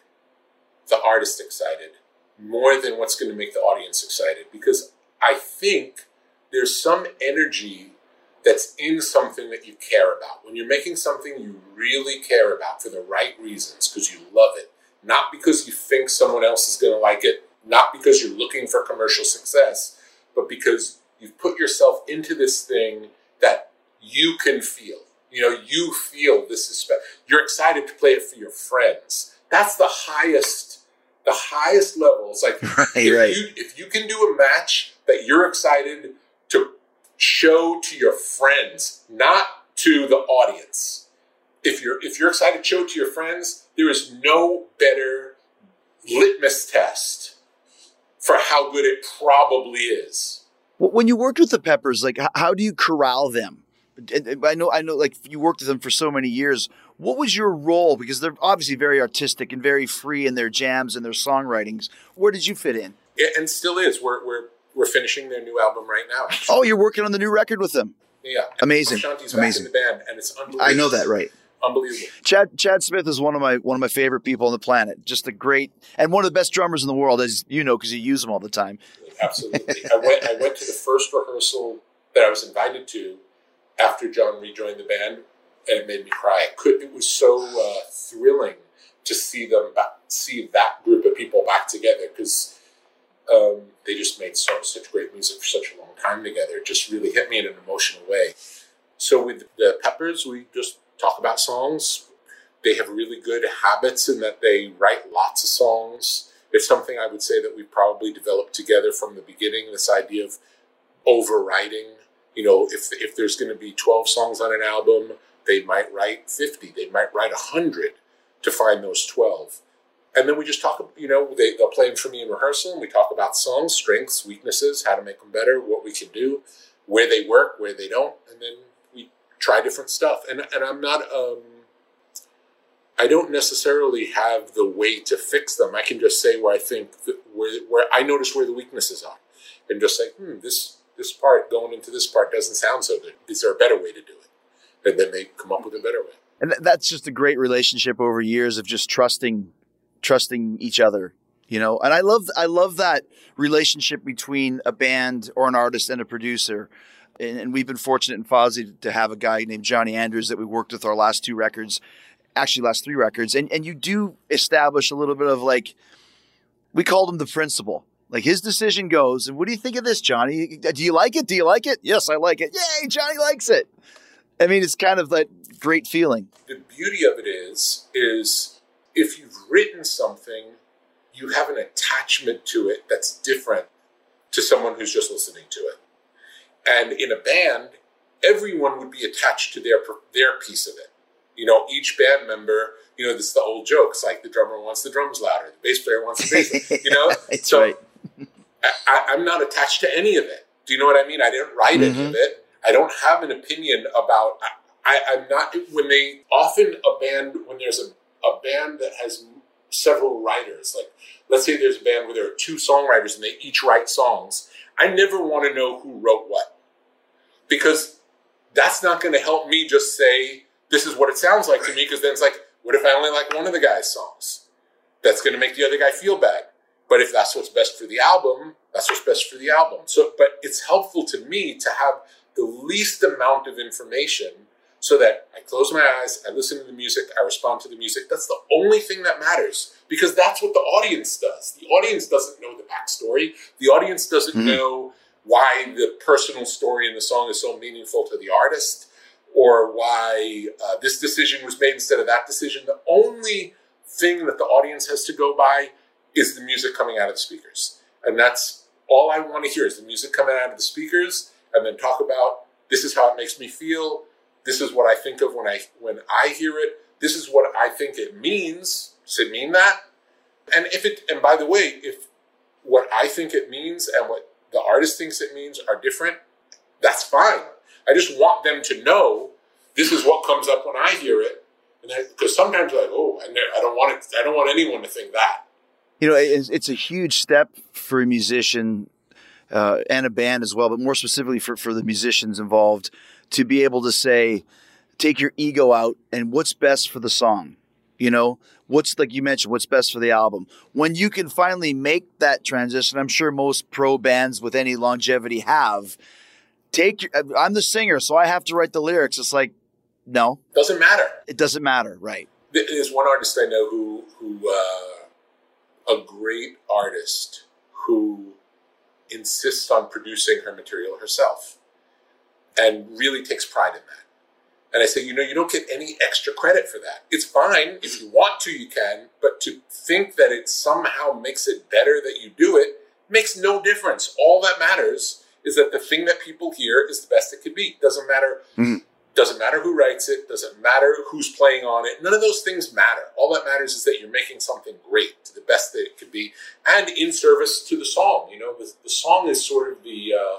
the artist excited more than what's going to make the audience excited. Because I think there's some energy that's in something that you care about. When you're making something you really care about for the right reasons, because you love it, not because you think someone else is going to like it, not because you're looking for commercial success, but because you've put yourself into this thing that you can feel. You know, you feel this is special. You're excited to play it for your friends. That's the highest level. It's like, if you can do a match that you're excited to show to your friends, not to the audience. If you're excited to show to your friends, there is no better litmus test for how good it probably is. When you worked with the Peppers, like, how do you corral them? I know, like, you worked with them for so many years. What was your role? Because they're obviously very artistic and very free in their jams and their songwritings. Where did you fit in? Yeah, and still is. We're finishing their new album right now. Oh, you're working on the new record with them? Yeah. Amazing. Shanti's Amazing. back in the band, and it's unbelievable. I know that, right? Unbelievable. Chad Smith is one of my favorite people on the planet. Just a great, and one of the best drummers in the world, as you know, because you use them all the time. Absolutely. I went to the first rehearsal that I was invited to after John rejoined the band, and it made me cry. It was so thrilling to see that group of people back together, because they just made such great music for such a long time together. It just really hit me in an emotional way. So with the Peppers, we just talk about songs. They have really good habits in that they write lots of songs. It's something I would say that we probably developed together from the beginning, this idea of overwriting. You know, if there's going to be 12 songs on an album, they might write 50. They might write 100 to find those 12. And then we just talk, you know, they'll play them for me in rehearsal, and we talk about songs, strengths, weaknesses, how to make them better, what we can do, where they work, where they don't, and then we try different stuff. And I'm not, I don't necessarily have the way to fix them. I can just say where I think, where I notice where the weaknesses are, and just say, this part going into this part doesn't sound so good. Is there a better way to do it? And then they come up with a better way. And that's just a great relationship over years of just trusting each other, you know. And I love that relationship between a band or an artist and a producer. And we've been fortunate in Fozzy to have a guy named Johnny Andrews that we worked with our last 3 records. And you do establish a little bit of, like, we called him the principal. Like his decision goes. And what do you think of this, Johnny? Do you like it? Do you like it? Yes, I like it. Yay, Johnny likes it. I mean, it's kind of that great feeling. The beauty of it is if you've written something, you have an attachment to it that's different to someone who's just listening to it. And in a band, everyone would be attached to their piece of it. You know, each band member, you know, this is the old joke. It's like the drummer wants the drums louder, the bass player wants the bass, you know? That's so right. I'm not attached to any of it. Do you know what I mean? I didn't write any of it. I don't have an opinion about, I'm not, when there's a band that has several writers, like let's say there's a band where there are 2 songwriters and they each write songs, I never want to know who wrote what. Because that's not going to help me just say, this is what it sounds like to me, because then it's like, what if I only like one of the guy's songs? That's going to make the other guy feel bad. But if that's what's best for the album, that's what's best for the album. So, but it's helpful to me to have the least amount of information so that I close my eyes, I listen to the music, I respond to the music. That's the only thing that matters, because that's what the audience does. The audience doesn't know the backstory. The audience doesn't know why the personal story in the song is so meaningful to the artist, or why this decision was made instead of that decision. The only thing that the audience has to go by is the music coming out of the speakers. And that's all I want to hear, is the music coming out of the speakers, and then talk about, this is how it makes me feel. This is what I think of when I hear it. This is what I think it means. Does it mean that? And and by the way, if what I think it means and what the artist thinks it means are different, that's fine. I just want them to know this is what comes up when I hear it. And because sometimes like, oh, I don't want anyone to think that. You know, it's a huge step for a musician and a band as well, but more specifically for the musicians involved, to be able to say, take your ego out and what's best for the song. You know, what's, like you mentioned, what's best for the album. When you can finally make that transition, I'm sure most pro bands with any longevity have. I'm the singer, so I have to write the lyrics. It's like, no. Doesn't matter. It doesn't matter, right? There's one artist I know who a great artist who insists on producing her material herself and really takes pride in that. And I say, you don't get any extra credit for that. It's fine. If you want to, you can. But to think that it somehow makes it better that you do it makes no difference. All that matters is that the thing that people hear is the best it could be. Doesn't matter. Doesn't matter who writes it. Doesn't matter who's playing on it. None of those things matter. All that matters is that you're making something great, to the best that it could be, and in service to the song. You know, the song is sort of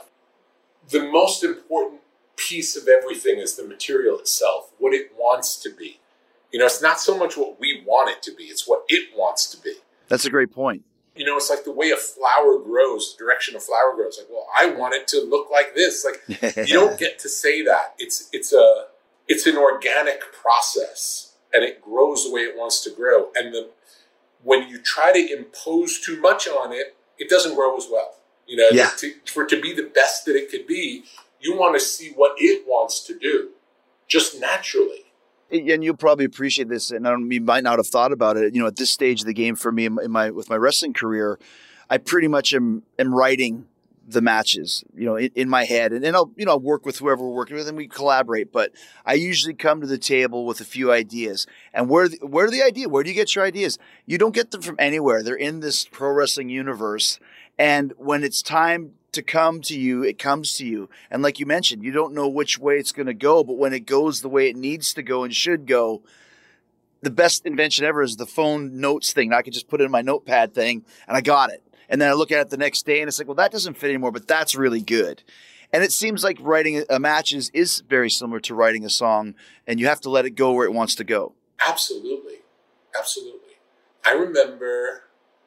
the most important piece of everything is the material itself, what it wants to be. You know, it's not so much what we want it to be, it's what it wants to be. That's a great point. You know, it's like the way a flower grows, the direction a flower grows. Like, well, I want it to look like this. Like, you don't get to say that. It's an organic process, and it grows the way it wants to grow. And when you try to impose too much on it, it doesn't grow as well. You know, for it to be the best that it could be, you want to see what it wants to do, just naturally. And you'll probably appreciate this, and you might not have thought about it. You know, at this stage of the game for me, with my wrestling career, I pretty much am writing the matches, you know, in my head, and I'll work with whoever we're working with, and we collaborate. But I usually come to the table with a few ideas. And where are the idea? Where do you get your ideas? You don't get them from anywhere. They're in this pro wrestling universe, and when it's time to come to you, it comes to you. And like you mentioned, you don't know which way it's going to go, but when it goes the way it needs to go and should go, the best invention ever is the phone notes thing. I could just put it in my notepad thing and I got it. And then I look at it the next day and it's like, well, that doesn't fit anymore, but that's really good. And it seems like writing a matches is very similar to writing a song, and you have to let it go where it wants to go. Absolutely. Absolutely. I remember,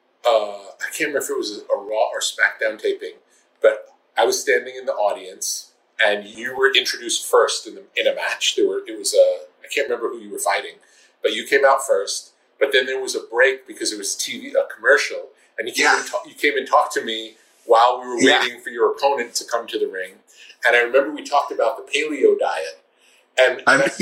I can't remember if it was a Raw or SmackDown taping, but I was standing in the audience, and you were introduced first in a match. I can't remember who you were fighting, but you came out first. But then there was a break because it was a commercial, and you came and talked to me while we were waiting for your opponent to come to the ring. And I remember we talked about the paleo diet, and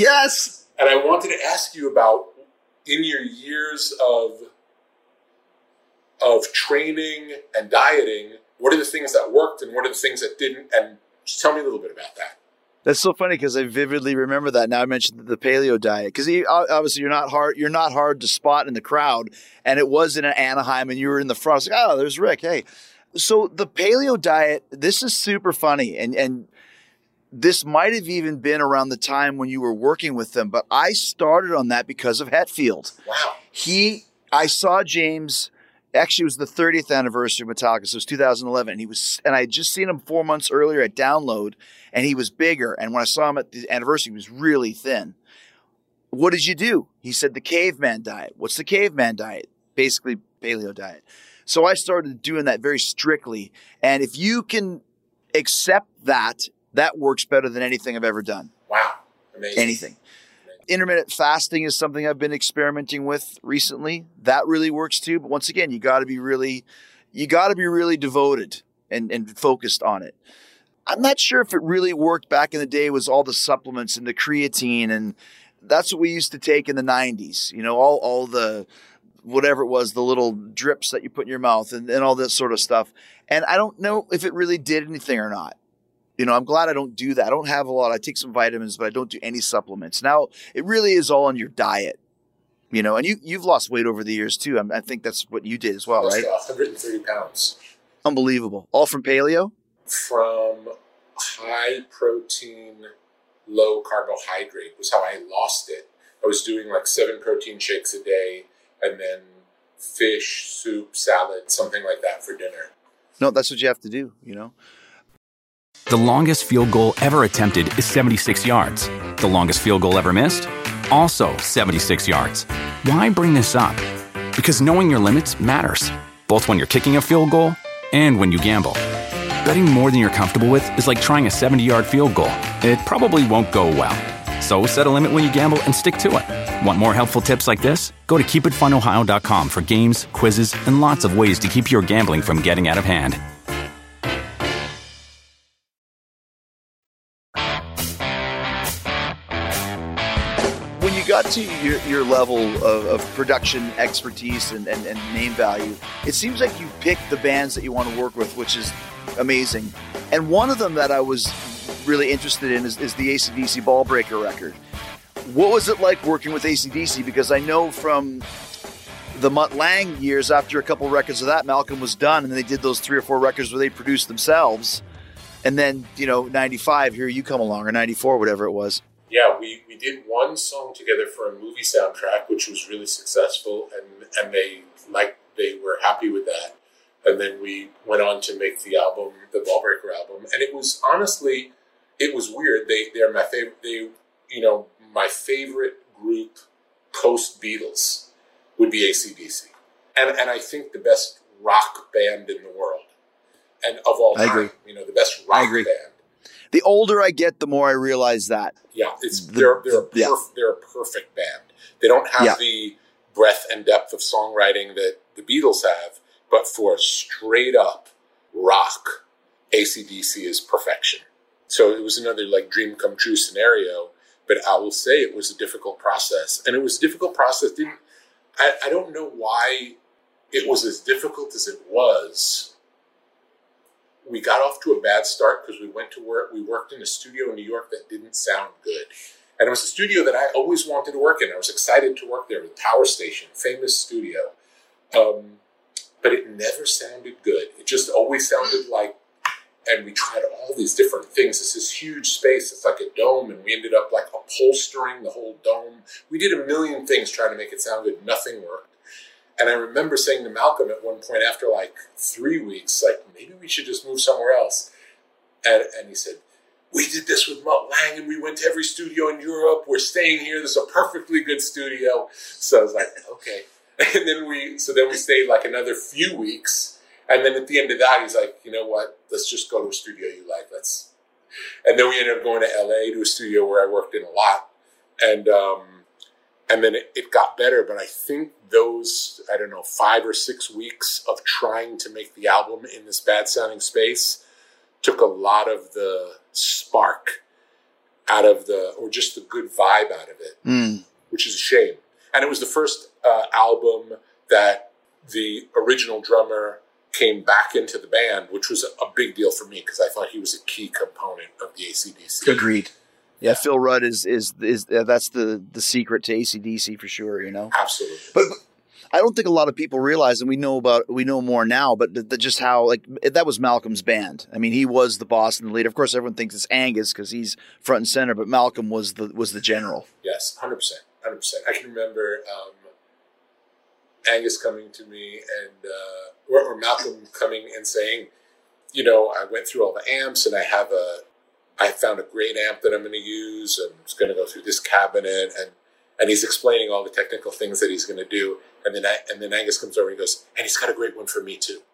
I wanted to ask you about, in your years of of training and dieting. What are the things that worked and what are the things that didn't? And just tell me a little bit about that. That's so funny because I vividly remember that. Now I mentioned the paleo diet because obviously you're not hard to spot in the crowd, and it was in Anaheim, and you were in the front. I was like, oh, there's Rick. Hey, so the paleo diet. This is super funny, and this might have even been around the time when you were working with them. But I started on that because of Hetfield. Wow. I saw James. Actually, it was the 30th anniversary of Metallica, so it was 2011. And I had just seen him 4 months earlier at Download, and he was bigger. And when I saw him at the anniversary, he was really thin. What did you do? He said the caveman diet. What's the caveman diet? Basically, paleo diet. So I started doing that very strictly. And if you can accept that, that works better than anything I've ever done. Wow. Amazing. Anything. Intermittent fasting is something I've been experimenting with recently. That really works too. But once again, you got to be really devoted and focused on it. I'm not sure if it really worked back in the day. Was all the supplements and the creatine, and that's what we used to take in the 90s. You know, all the whatever it was, the little drips that you put in your mouth and all that sort of stuff. And I don't know if it really did anything or not. You know, I'm glad I don't do that. I don't have a lot. I take some vitamins, but I don't do any supplements. Now, it really is all on your diet, you know, and you've lost weight over the years too. I think that's what you did as well, right? 130 pounds. Unbelievable. All from paleo? From high protein, low carbohydrate was how I lost it. I was doing like 7 protein shakes a day and then fish, soup, salad, something like that for dinner. No, that's what you have to do, you know. The longest field goal ever attempted is 76 yards. The longest field goal ever missed? Also 76 yards. Why bring this up? Because knowing your limits matters, both when you're kicking a field goal and when you gamble. Betting more than you're comfortable with is like trying a 70-yard field goal. It probably won't go well. So set a limit when you gamble and stick to it. Want more helpful tips like this? Go to keepitfunohio.com for games, quizzes, and lots of ways to keep your gambling from getting out of hand. When you got to your level of production expertise and name value, it seems like you picked the bands that you want to work with, which is amazing. And one of them that I was really interested in is the AC/DC Ballbreaker record. What was it like working with AC/DC? Because I know from the Mutt Lange years, after a couple records of that, Malcolm was done, and then they did those 3 or 4 records where they produced themselves. And then, 95, here you come along, or 94, whatever it was. Yeah, we did one song together for a movie soundtrack, which was really successful, and they were happy with that. And then we went on to make the album, the Ballbreaker album, and it was honestly, it was weird. They're my favorite. My favorite group post Beatles would be AC/DC, and I think the best rock band in the world, and of all time, I agree. The best rock band. The older I get, the more I realize that. Yeah, they're a perfect band. They don't have the breadth and depth of songwriting that the Beatles have, but for straight up rock, AC/DC is perfection. So it was another dream come true scenario. But I will say it was a difficult process, and it was a difficult process. I don't know why it was as difficult as it was. We got off to a bad start because we went to work. We worked in a studio in New York that didn't sound good. And it was a studio that I always wanted to work in. I was excited to work there with Power Station, famous studio. But it never sounded good. It just always sounded like, and we tried all these different things. It's this huge space. It's like a dome, and we ended up upholstering the whole dome. We did a million things trying to make it sound good. Nothing worked. And I remember saying to Malcolm at one point after 3 weeks, maybe we should just move somewhere else. And he said, we did this with Mutt Lange, and we went to every studio in Europe. We're staying here. This is a perfectly good studio. So I was like, okay. And then we stayed another few weeks. And then at the end of that, he's like, you know what? Let's just go to a studio you like. And then we ended up going to LA to a studio where I worked in a lot. And then it got better, but I think those, 5 or 6 weeks of trying to make the album in this bad-sounding space took a lot of the spark out of or just the good vibe out of it, which is a shame. And it was the first album that the original drummer came back into the band, which was a big deal for me because I thought he was a key component of the AC/DC. Agreed. Yeah, Phil Rudd is that's the secret to AC/DC for sure. Absolutely. But I don't think a lot of people realize, and we know more now, but just how that was Malcolm's band. I mean, he was the boss and the leader. Of course, everyone thinks it's Angus because he's front and center, but Malcolm was the general. Yes, 100%. I can remember Angus coming to me and or Malcolm coming and saying, I went through all the amps and I found a great amp that I'm going to use and it's going to go through this cabinet and he's explaining all the technical things that he's going to do. And then Angus comes over and he goes, and he's got a great one for me too.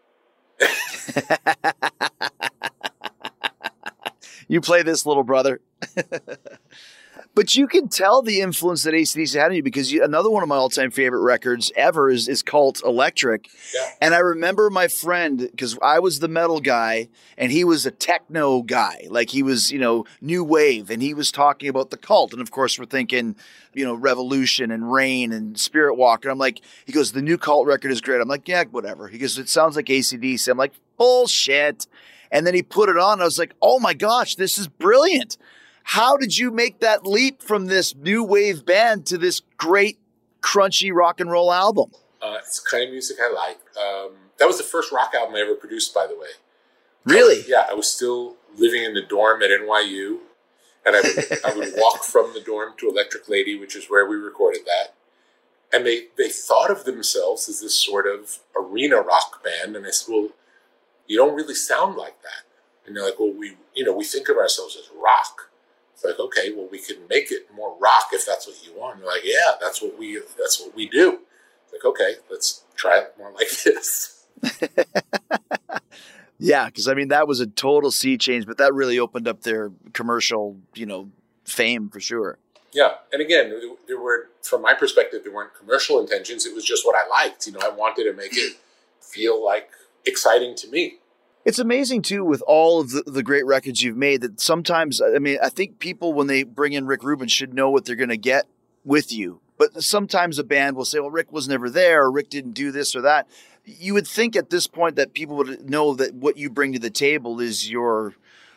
You play this, little brother. But you can tell the influence that AC/DC had on you because another one of my all-time favorite records ever is Cult Electric. Yeah. And I remember my friend, because I was the metal guy and he was a techno guy. Like he was, new wave, and he was talking about the Cult. And of course we're thinking, Revolution and Rain and Spirit Walker. I'm like, he goes, the new Cult record is great. I'm like, yeah, whatever. He goes, it sounds like AC/DC. I'm like, bullshit. And then he put it on and I was like, oh my gosh, this is brilliant. How did you make that leap from this new wave band to this great crunchy rock and roll album? It's the kind of music I like. That was the first rock album I ever produced, by the way. Really? I was still living in the dorm at NYU, and I would walk from the dorm to Electric Lady, which is where we recorded that. And they thought of themselves as this sort of arena rock band, and I said, well, you don't really sound like that. And they're like, well, we think of ourselves as rock. It's like, okay, well, we can make it more rock if that's what you want. They're like, yeah, that's what we do. It's like, okay, let's try it more like this. Yeah, because that was a total sea change, but that really opened up their commercial, fame for sure. Yeah, and again, from my perspective, there weren't commercial intentions. It was just what I liked. I wanted to make it feel like exciting to me. It's amazing, too, with all of the great records you've made that sometimes, I think people, when they bring in Rick Rubin, should know what they're going to get with you. But sometimes a band will say, well, Rick was never there, or Rick didn't do this or that. You would think at this point that people would know that what you bring to the table is your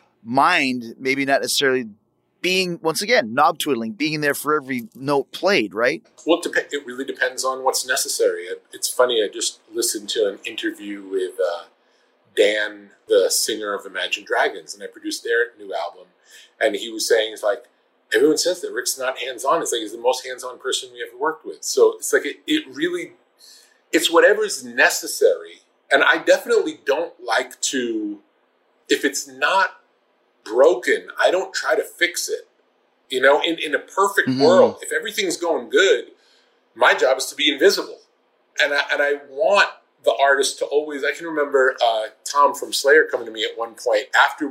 mind, maybe not necessarily being, once again, knob twiddling, being there for every note played, right? Well, it really depends on what's necessary. It's funny, I just listened to an interview with Dan, the singer of Imagine Dragons, and I produced their new album. And he was saying, it's like, everyone says that Rick's not hands-on. It's like he's the most hands-on person we ever worked with. So it's like it really, it's whatever's necessary. And I definitely don't like to, if it's not broken, I don't try to fix it. In a perfect world, if everything's going good, my job is to be invisible. And I want the artist to always, I can remember Tom from Slayer coming to me at one point after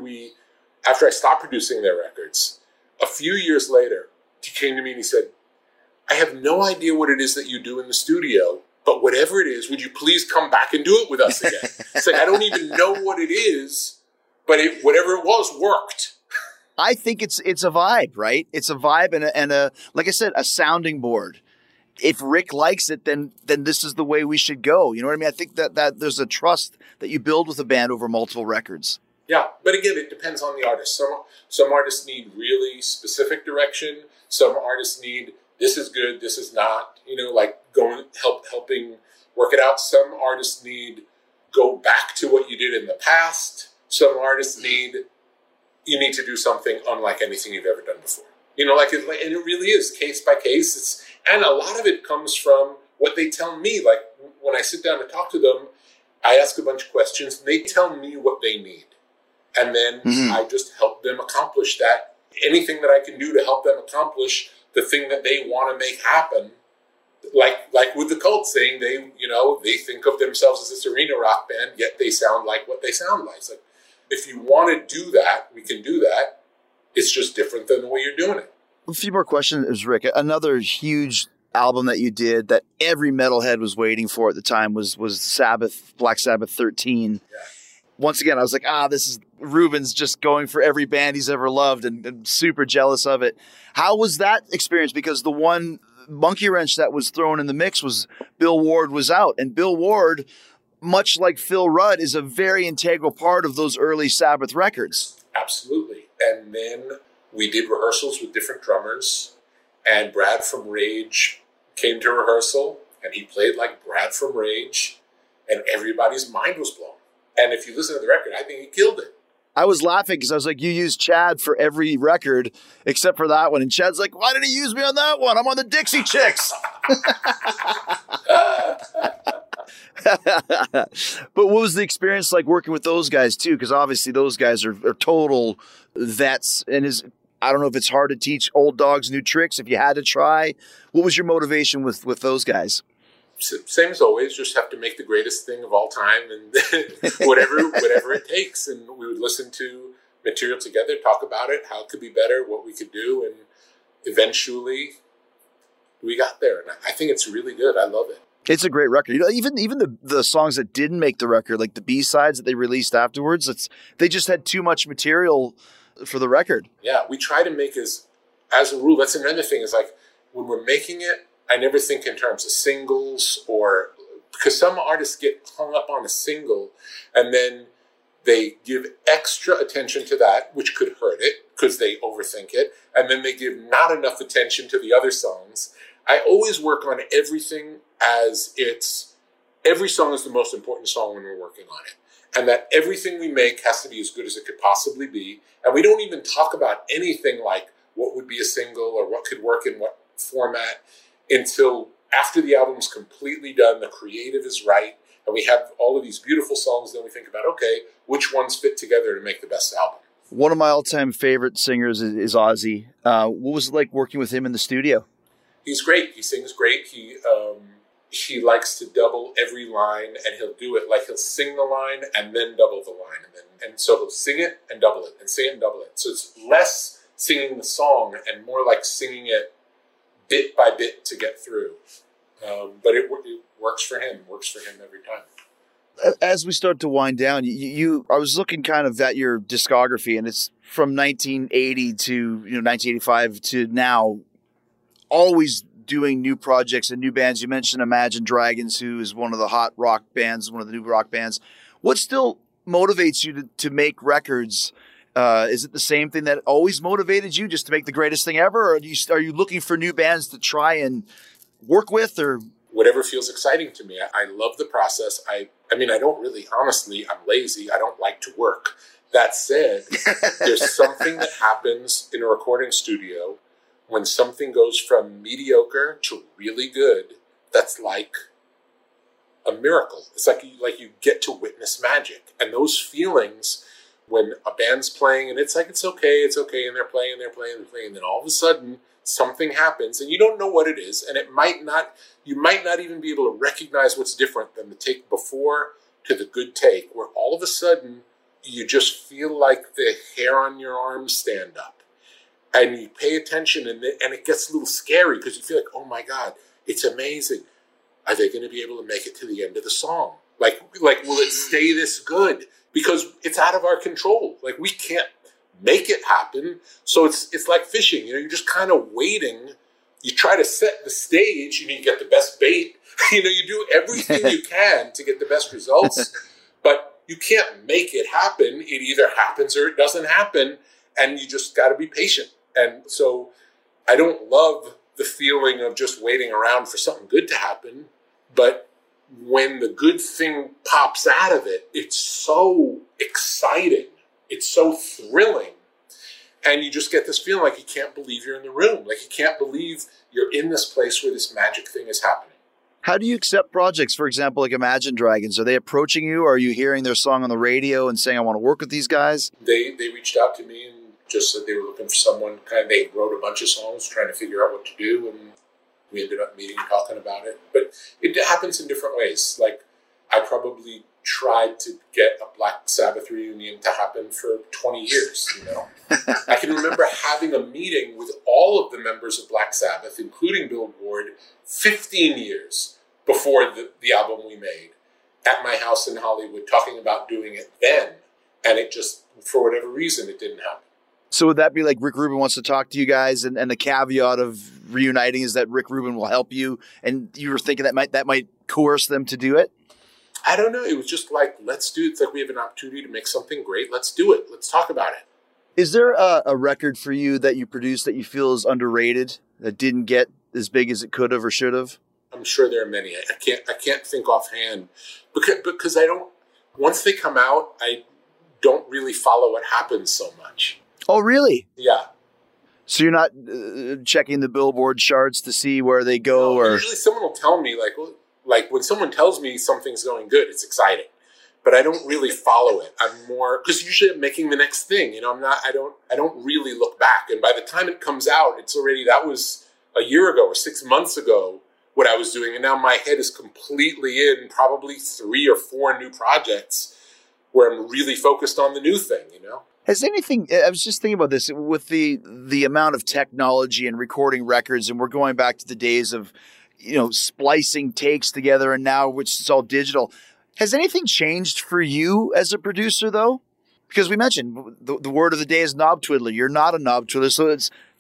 I stopped producing their records. A few years later, he came to me and he said, I have no idea what it is that you do in the studio, but whatever it is, would you please come back and do it with us again? It's like, I don't even know what it is, but whatever it was worked. I think it's a vibe, right? It's a vibe and a like I said, a sounding board. If Rick likes it, then this is the way we should go. You know what I mean? I think that there's a trust that you build with a band over multiple records. Yeah, but again, it depends on the artist. Some artists need really specific direction. Some artists need, this is good, this is not. Like helping work it out. Some artists need, go back to what you did in the past. Some artists need, you need to do something unlike anything you've ever done before. And it really is case by case. And a lot of it comes from what they tell me. Like when I sit down to talk to them, I ask a bunch of questions and they tell me what they need. And then I just help them accomplish that. Anything that I can do to help them accomplish the thing that they want to make happen. Like with the Cult thing, they think of themselves as this arena rock band, yet they sound like what they sound like. It's like, if you want to do that, we can do that. It's just different than the way you're doing it. A few more questions, Rick. Another huge album that you did that every metalhead was waiting for at the time was Sabbath, Black Sabbath 13. Yeah. Once again, I was like, this is Rubin's just going for every band he's ever loved and super jealous of it. How was that experience? Because the one monkey wrench that was thrown in the mix was Bill Ward was out. And Bill Ward, much like Phil Rudd, is a very integral part of those early Sabbath records. Absolutely. And then we did rehearsals with different drummers, and Brad from Rage came to rehearsal, and he played like Brad from Rage, and everybody's mind was blown. And if you listen to the record, I think he killed it. I was laughing because I was like, you use Chad for every record except for that one. And Chad's like, why did he use me on that one? I'm on the Dixie Chicks. But what was the experience like working with those guys too? Because obviously those guys are total vets. And I don't know if it's hard to teach old dogs new tricks. If you had to try, what was your motivation with those guys? Same as always, just have to make the greatest thing of all time, and whatever it takes. And we would listen to material together, talk about it, how it could be better, what we could do, and eventually we got there. And I think it's really good. I love it. It's a great record. You know, even the songs that didn't make the record, like the B-sides that they released afterwards, they just had too much material for the record. Yeah, we try to make as a rule. That's another thing is like when we're making it, I never think in terms of singles because some artists get hung up on a single and then they give extra attention to that, which could hurt it because they overthink it. And then they give not enough attention to the other songs. I always work on everything as every song is the most important song when we're working on it. And that everything we make has to be as good as it could possibly be. And we don't even talk about anything like what would be a single or what could work in what format until after the album's completely done, the creative is right, and we have all of these beautiful songs. Then we think about, okay, which ones fit together to make the best album? One of my all-time favorite singers is Ozzy. What was it like working with him in the studio? He's great. He sings great. He likes to double every line, and he'll do it like he'll sing the line and then double the line, and so he'll sing it and double it, and sing it and double it. So it's less singing the song and more like singing it bit by bit to get through. But it works for him. Works for him every time. As we start to wind down, I was looking kind of at your discography, and it's from 1980 to 1985 to now, always doing new projects and new bands. You mentioned Imagine Dragons, who is one of the hot rock bands, one of the new rock bands. What still motivates you to make records? Is it the same thing that always motivated you, just to make the greatest thing ever? Or are you looking for new bands to try and work with? Or whatever feels exciting to me. I love the process. I mean, I don't really, honestly, I'm lazy. I don't like to work. That said, there's something that happens in a recording studio when something goes from mediocre to really good. That's like a miracle. It's like you get to witness magic. And those feelings when a band's playing and it's like, it's okay, and they're playing, and then all of a sudden something happens and you don't know what it is, and you might not even be able to recognize what's different than the take before to the good take, where all of a sudden you just feel like the hair on your arms stand up. And you pay attention, and it gets a little scary because you feel like, oh my God, it's amazing. Are they going to be able to make it to the end of the song? Like, will it stay this good? Because it's out of our control. Like, we can't make it happen. So it's like fishing. You're just kind of waiting. You try to set the stage. You get the best bait. You do everything you can to get the best results. But you can't make it happen. It either happens or it doesn't happen. And you just got to be patient. And so I don't love the feeling of just waiting around for something good to happen. But when the good thing pops out of it, it's so exciting. It's so thrilling. And you just get this feeling like you can't believe you're in the room. Like you can't believe you're in this place where this magic thing is happening. How do you accept projects, for example, like Imagine Dragons? Are they approaching you? Or are you hearing their song on the radio and saying, I want to work with these guys? They reached out to me and just said they were looking for someone. They wrote a bunch of songs trying to figure out what to do. And we ended up meeting and talking about it. But it happens in different ways. Like, I probably tried to get a Black Sabbath reunion to happen for 20 years, I can remember having a meeting with all of the members of Black Sabbath, including Bill Ward, 15 years before the album we made, at my house in Hollywood, talking about doing it then. And it just, for whatever reason, it didn't happen. So would that be like Rick Rubin wants to talk to you guys, and the caveat of reuniting is that Rick Rubin will help you, and you were thinking that might coerce them to do it? I don't know. It was just like, let's do it. It's like we have an opportunity to make something great. Let's do it. Let's talk about it. Is there a record for you that you produced that you feel is underrated, that didn't get as big as it could have or should have? I'm sure there are many. I can't think offhand because I don't. Once they come out, I don't really follow what happens so much. Oh, really? Yeah. So you're not checking the Billboard charts to see where they go, or usually someone will tell me like when someone tells me something's going good, it's exciting, but I don't really follow it. I'm more because usually I'm making the next thing. You know, I don't really look back, and by the time it comes out, it's already that was a year ago or 6 months ago what I was doing, and now my head is completely in probably 3 or 4 new projects where I'm really focused on the new thing. You know. Has anything, I was just thinking about this, with the amount of technology and recording records, and we're going back to the days of, splicing takes together, and now which is all digital. Has anything changed for you as a producer, though? Because we mentioned the word of the day is knob twiddler. You're not a knob twiddler, so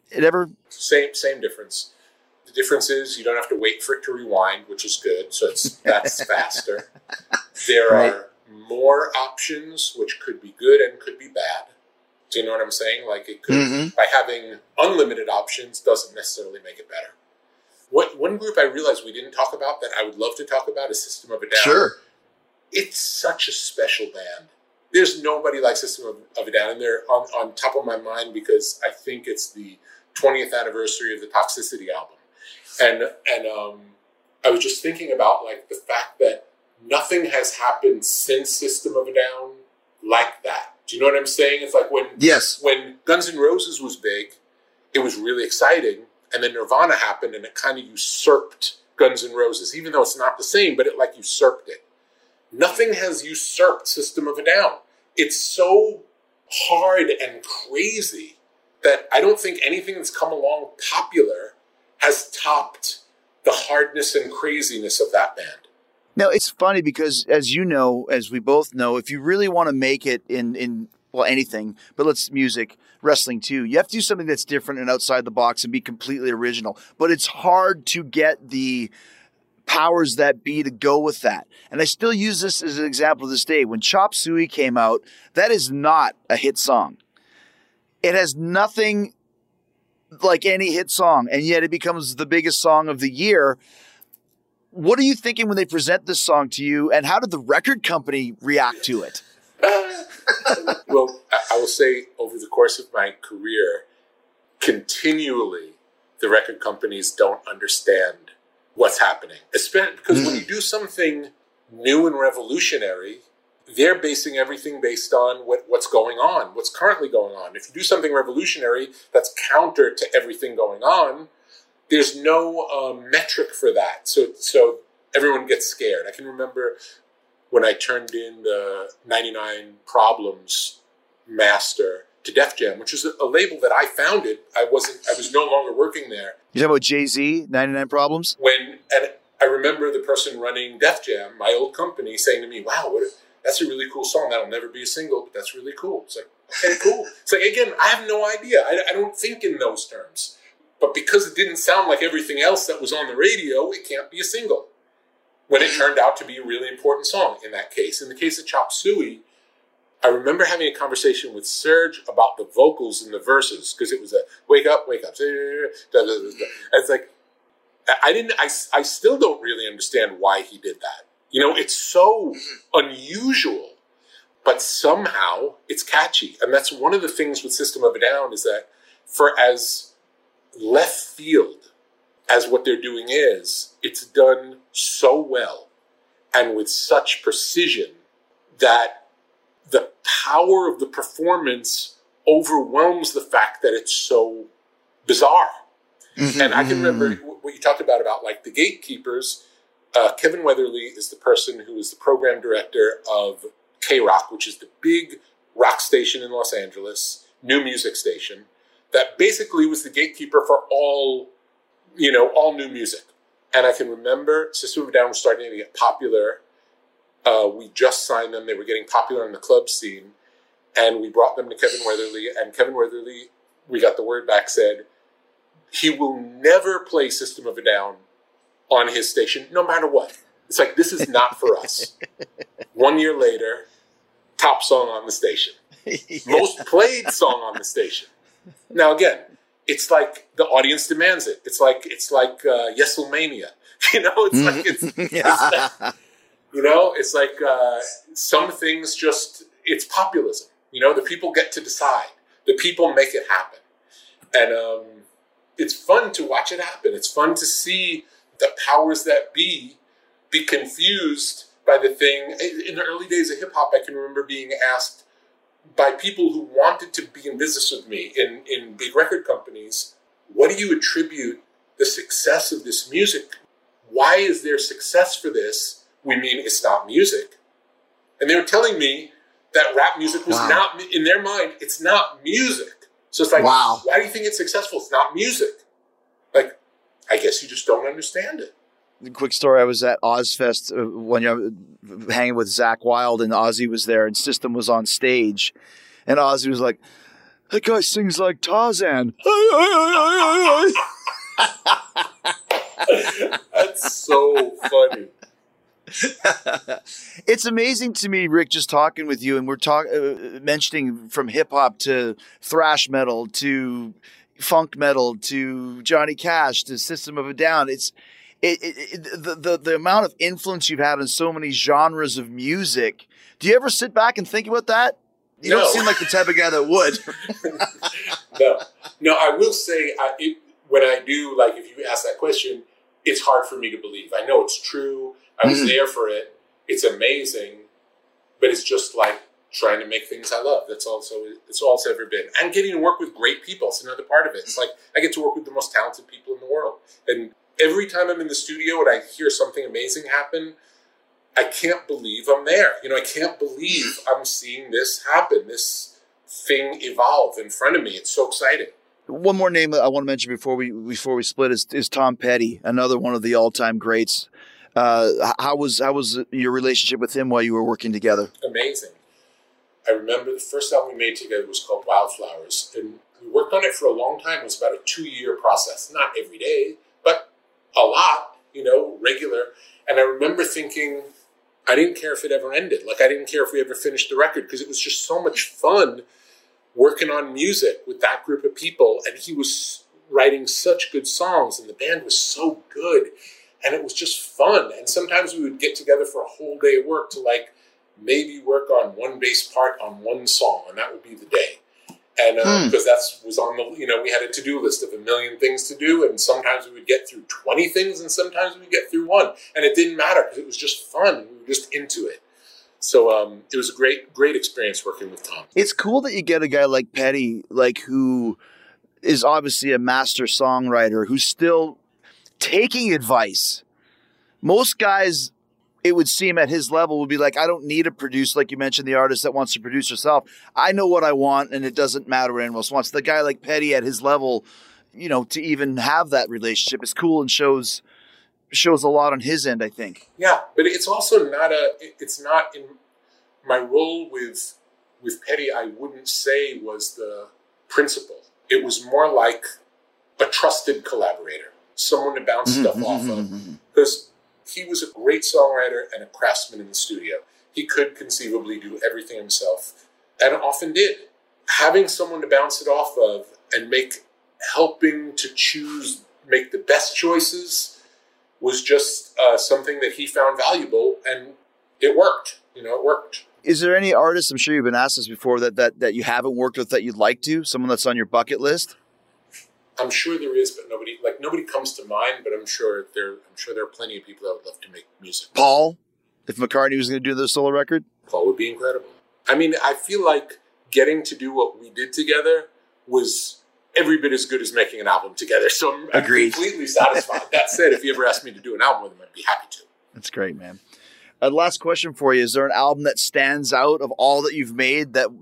Same difference. The difference is you don't have to wait for it to rewind, which is good. So that's faster. There are more options, which could be good and could be bad. Do you know what I'm saying? Like it could, by having unlimited options doesn't necessarily make it better. One group I realized we didn't talk about that I would love to talk about is System of a Down. Sure. It's such a special band. There's nobody like System of a Down, and they're on top of my mind because I think it's the 20th anniversary of the Toxicity album. And I was just thinking about like the fact that nothing has happened since System of a Down like that. Do you know what I'm saying? It's like when Guns N' Roses was big, it was really exciting, and then Nirvana happened, and it kind of usurped Guns N' Roses, even though it's not the same, but it like usurped it. Nothing has usurped System of a Down. It's so hard and crazy that I don't think anything that's come along popular has topped the hardness and craziness of that band. Now, it's funny because, as you know, as we both know, if you really want to make it in anything, but music, wrestling too, you have to do something that's different and outside the box and be completely original. But it's hard to get the powers that be to go with that. And I still use this as an example to this day. When Chop Suey came out, that is not a hit song. It has nothing like any hit song, and yet it becomes the biggest song of the year. What are you thinking when they present this song to you, and how did the record company react to it? Well, I will say over the course of my career, continually, the record companies don't understand what's happening. Especially because when you do something new and revolutionary, they're basing everything based on what's going on, what's currently going on. If you do something revolutionary that's counter to everything going on, there's no metric for that. So everyone gets scared. I can remember when I turned in the 99 Problems master to Def Jam, which is a label that I founded. I was no longer working there. You talking about Jay-Z, 99 Problems? And I remember the person running Def Jam, my old company, saying to me, wow, that's a really cool song. That'll never be a single, but that's really cool. It's like, okay, cool. It's like, again, I have no idea. I don't think in those terms. But because it didn't sound like everything else that was on the radio, it can't be a single. When it turned out to be a really important song in that case. In the case of Chop Suey, I remember having a conversation with Serge about the vocals in the verses, because it was a wake up, it's like, I still don't really understand why he did that. It's so unusual, but somehow it's catchy. And that's one of the things with System of a Down is that for as left field as what they're doing is, it's done so well and with such precision that the power of the performance overwhelms the fact that it's so bizarre. And I can remember what you talked about like the gatekeepers. Kevin Weatherly is the person who is the program director of K-Rock, which is the big rock station in Los Angeles, new music station, that basically was the gatekeeper for all new music. And I can remember System of a Down was starting to get popular. We just signed them. They were getting popular in the club scene. And we brought them to Kevin Weatherly, and Kevin Weatherly, we got the word back, said he will never play System of a Down on his station, no matter what. It's like, this is not for us. 1 year later, top song on the station. Most played song on the station. Now, again, it's like the audience demands it. It's like Yeselmania. It's like some things just, it's populism. The people get to decide. The people make it happen. And it's fun to watch it happen. It's fun to see the powers that be confused by the thing. In the early days of hip-hop, I can remember being asked by people who wanted to be in business with me in big record companies, what do you attribute the success of this music? Why is there success for this? We mean it's not music. And they were telling me that rap music was not, in their mind, it's not music. So it's like, why do you think it's successful? It's not music. Like, I guess you just don't understand it. Quick story. I was at Ozfest when you hanging with Zach Wilde, and Ozzy was there, and System was on stage, and Ozzy was like, "That guy sings like Tarzan." That's so funny. It's amazing to me, Rick, just talking with you, and we're mentioning from hip hop to thrash metal to funk metal to Johnny Cash to System of a Down. It's the amount of influence you've had on so many genres of music. Do you ever sit back and think about that? You don't seem like the type of guy that would. No, I will say, when I do, like, if you ask that question, it's hard for me to believe. I know it's true. I was there for it. It's amazing. But it's just like trying to make things I love. It's all it's ever been. And getting to work with great people. It's another part of it. It's like I get to work with the most talented people in the world. And every time I'm in the studio and I hear something amazing happen, I can't believe I'm there. I can't believe I'm seeing this happen, this thing evolve in front of me. It's so exciting. One more name I want to mention before we split is Tom Petty, another one of the all-time greats. How was your relationship with him while you were working together? Amazing. I remember the first album we made together was called Wildflowers, and we worked on it for a long time. It was about a 2-year process, not every day, but a lot, regular. And I remember thinking, I didn't care if it ever ended. Like, I didn't care if we ever finished the record because it was just so much fun working on music with that group of people. And he was writing such good songs and the band was so good. And it was just fun. And sometimes we would get together for a whole day of work to, like, maybe work on one bass part on one song, and that would be the day. And because that was on the, we had a to-do list of 1 million things to do, and sometimes we would get through 20 things, and sometimes we would get through one. And it didn't matter because it was just fun, and we were just into it. So it was a great experience working with Tom. It's cool that you get a guy like Petty, like, who is obviously a master songwriter, who's still taking advice. Most guys, it would seem at his level, would be like, I don't need a producer, like you mentioned, the artist that wants to produce herself. I know what I want, and it doesn't matter what anyone else wants. The guy like Petty at his level, to even have that relationship is cool and shows a lot on his end, I think. Yeah, but it's also it's not in my role with Petty, I wouldn't say was the principal. It was more like a trusted collaborator, someone to bounce stuff off of. Because he was a great songwriter and a craftsman in the studio. He could conceivably do everything himself, and often did. Having someone to bounce it off of and helping to make the best choices was just something that he found valuable, and it worked. It worked. Is there any artist, I'm sure you've been asked this before, that you haven't worked with that you'd like to? Someone that's on your bucket list? I'm sure there is, but nobody comes to mind. But I'm sure there are plenty of people that would love to make music. Paul, if McCartney was going to do the solo record, Paul would be incredible. I mean, I feel like getting to do what we did together was every bit as good as making an album together. So I'm completely satisfied. That said, if you ever asked me to do an album with him, I'd be happy to. That's great, man. Last question for you: is there an album that stands out of all that you've made that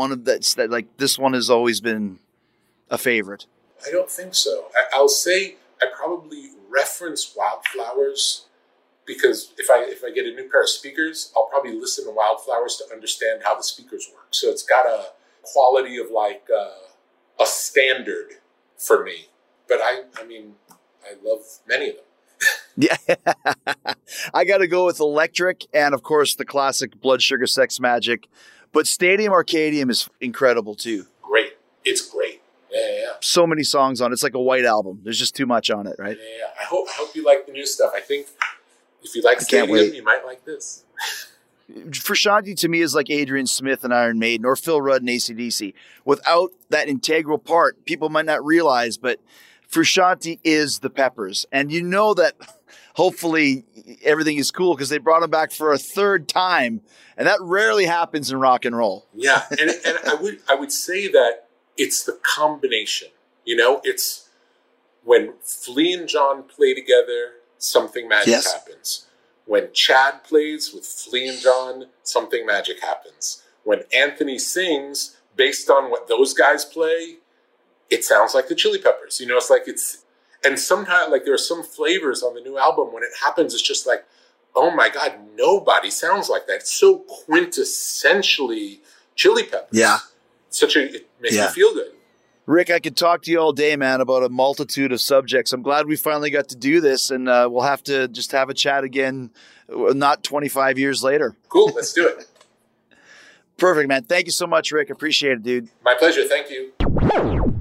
like this one has always been a favorite? I don't think so. I'll say I probably reference Wildflowers because if I get a new pair of speakers, I'll probably listen to Wildflowers to understand how the speakers work. So it's got a quality of like a standard for me. But I mean, I love many of them. Yeah. I got to go with Electric and, of course, the classic Blood Sugar Sex Magic. But Stadium Arcadium is incredible, too. Great. It's great. Yeah. So many songs on it. It's like a white album. There's just too much on it, right? Yeah. I hope you like the new stuff. I think if you like Stadium, you might like this. Frusciante to me is like Adrian Smith and Iron Maiden or Phil Rudd and AC/DC. Without that integral part, people might not realize, but Frusciante is the Peppers. And you know that hopefully everything is cool because they brought him back for a third time. And that rarely happens in rock and roll. Yeah. And I would say that it's the combination. You know, it's when Flea and John play together, something magic happens. When Chad plays with Flea and John, something magic happens. When Anthony sings, based on what those guys play, it sounds like the Chili Peppers. You know, it's like and sometimes like there are some flavors on the new album when it happens, it's just like, oh my God, nobody sounds like that. It's so quintessentially Chili Peppers. Yeah. It makes me feel good. Rick, I could talk to you all day, man, about a multitude of subjects. I'm glad we finally got to do this, and we'll have to just have a chat again, not 25 years later. Cool, let's do it. Perfect, man. Thank you so much, Rick. Appreciate it, dude. My pleasure. Thank you.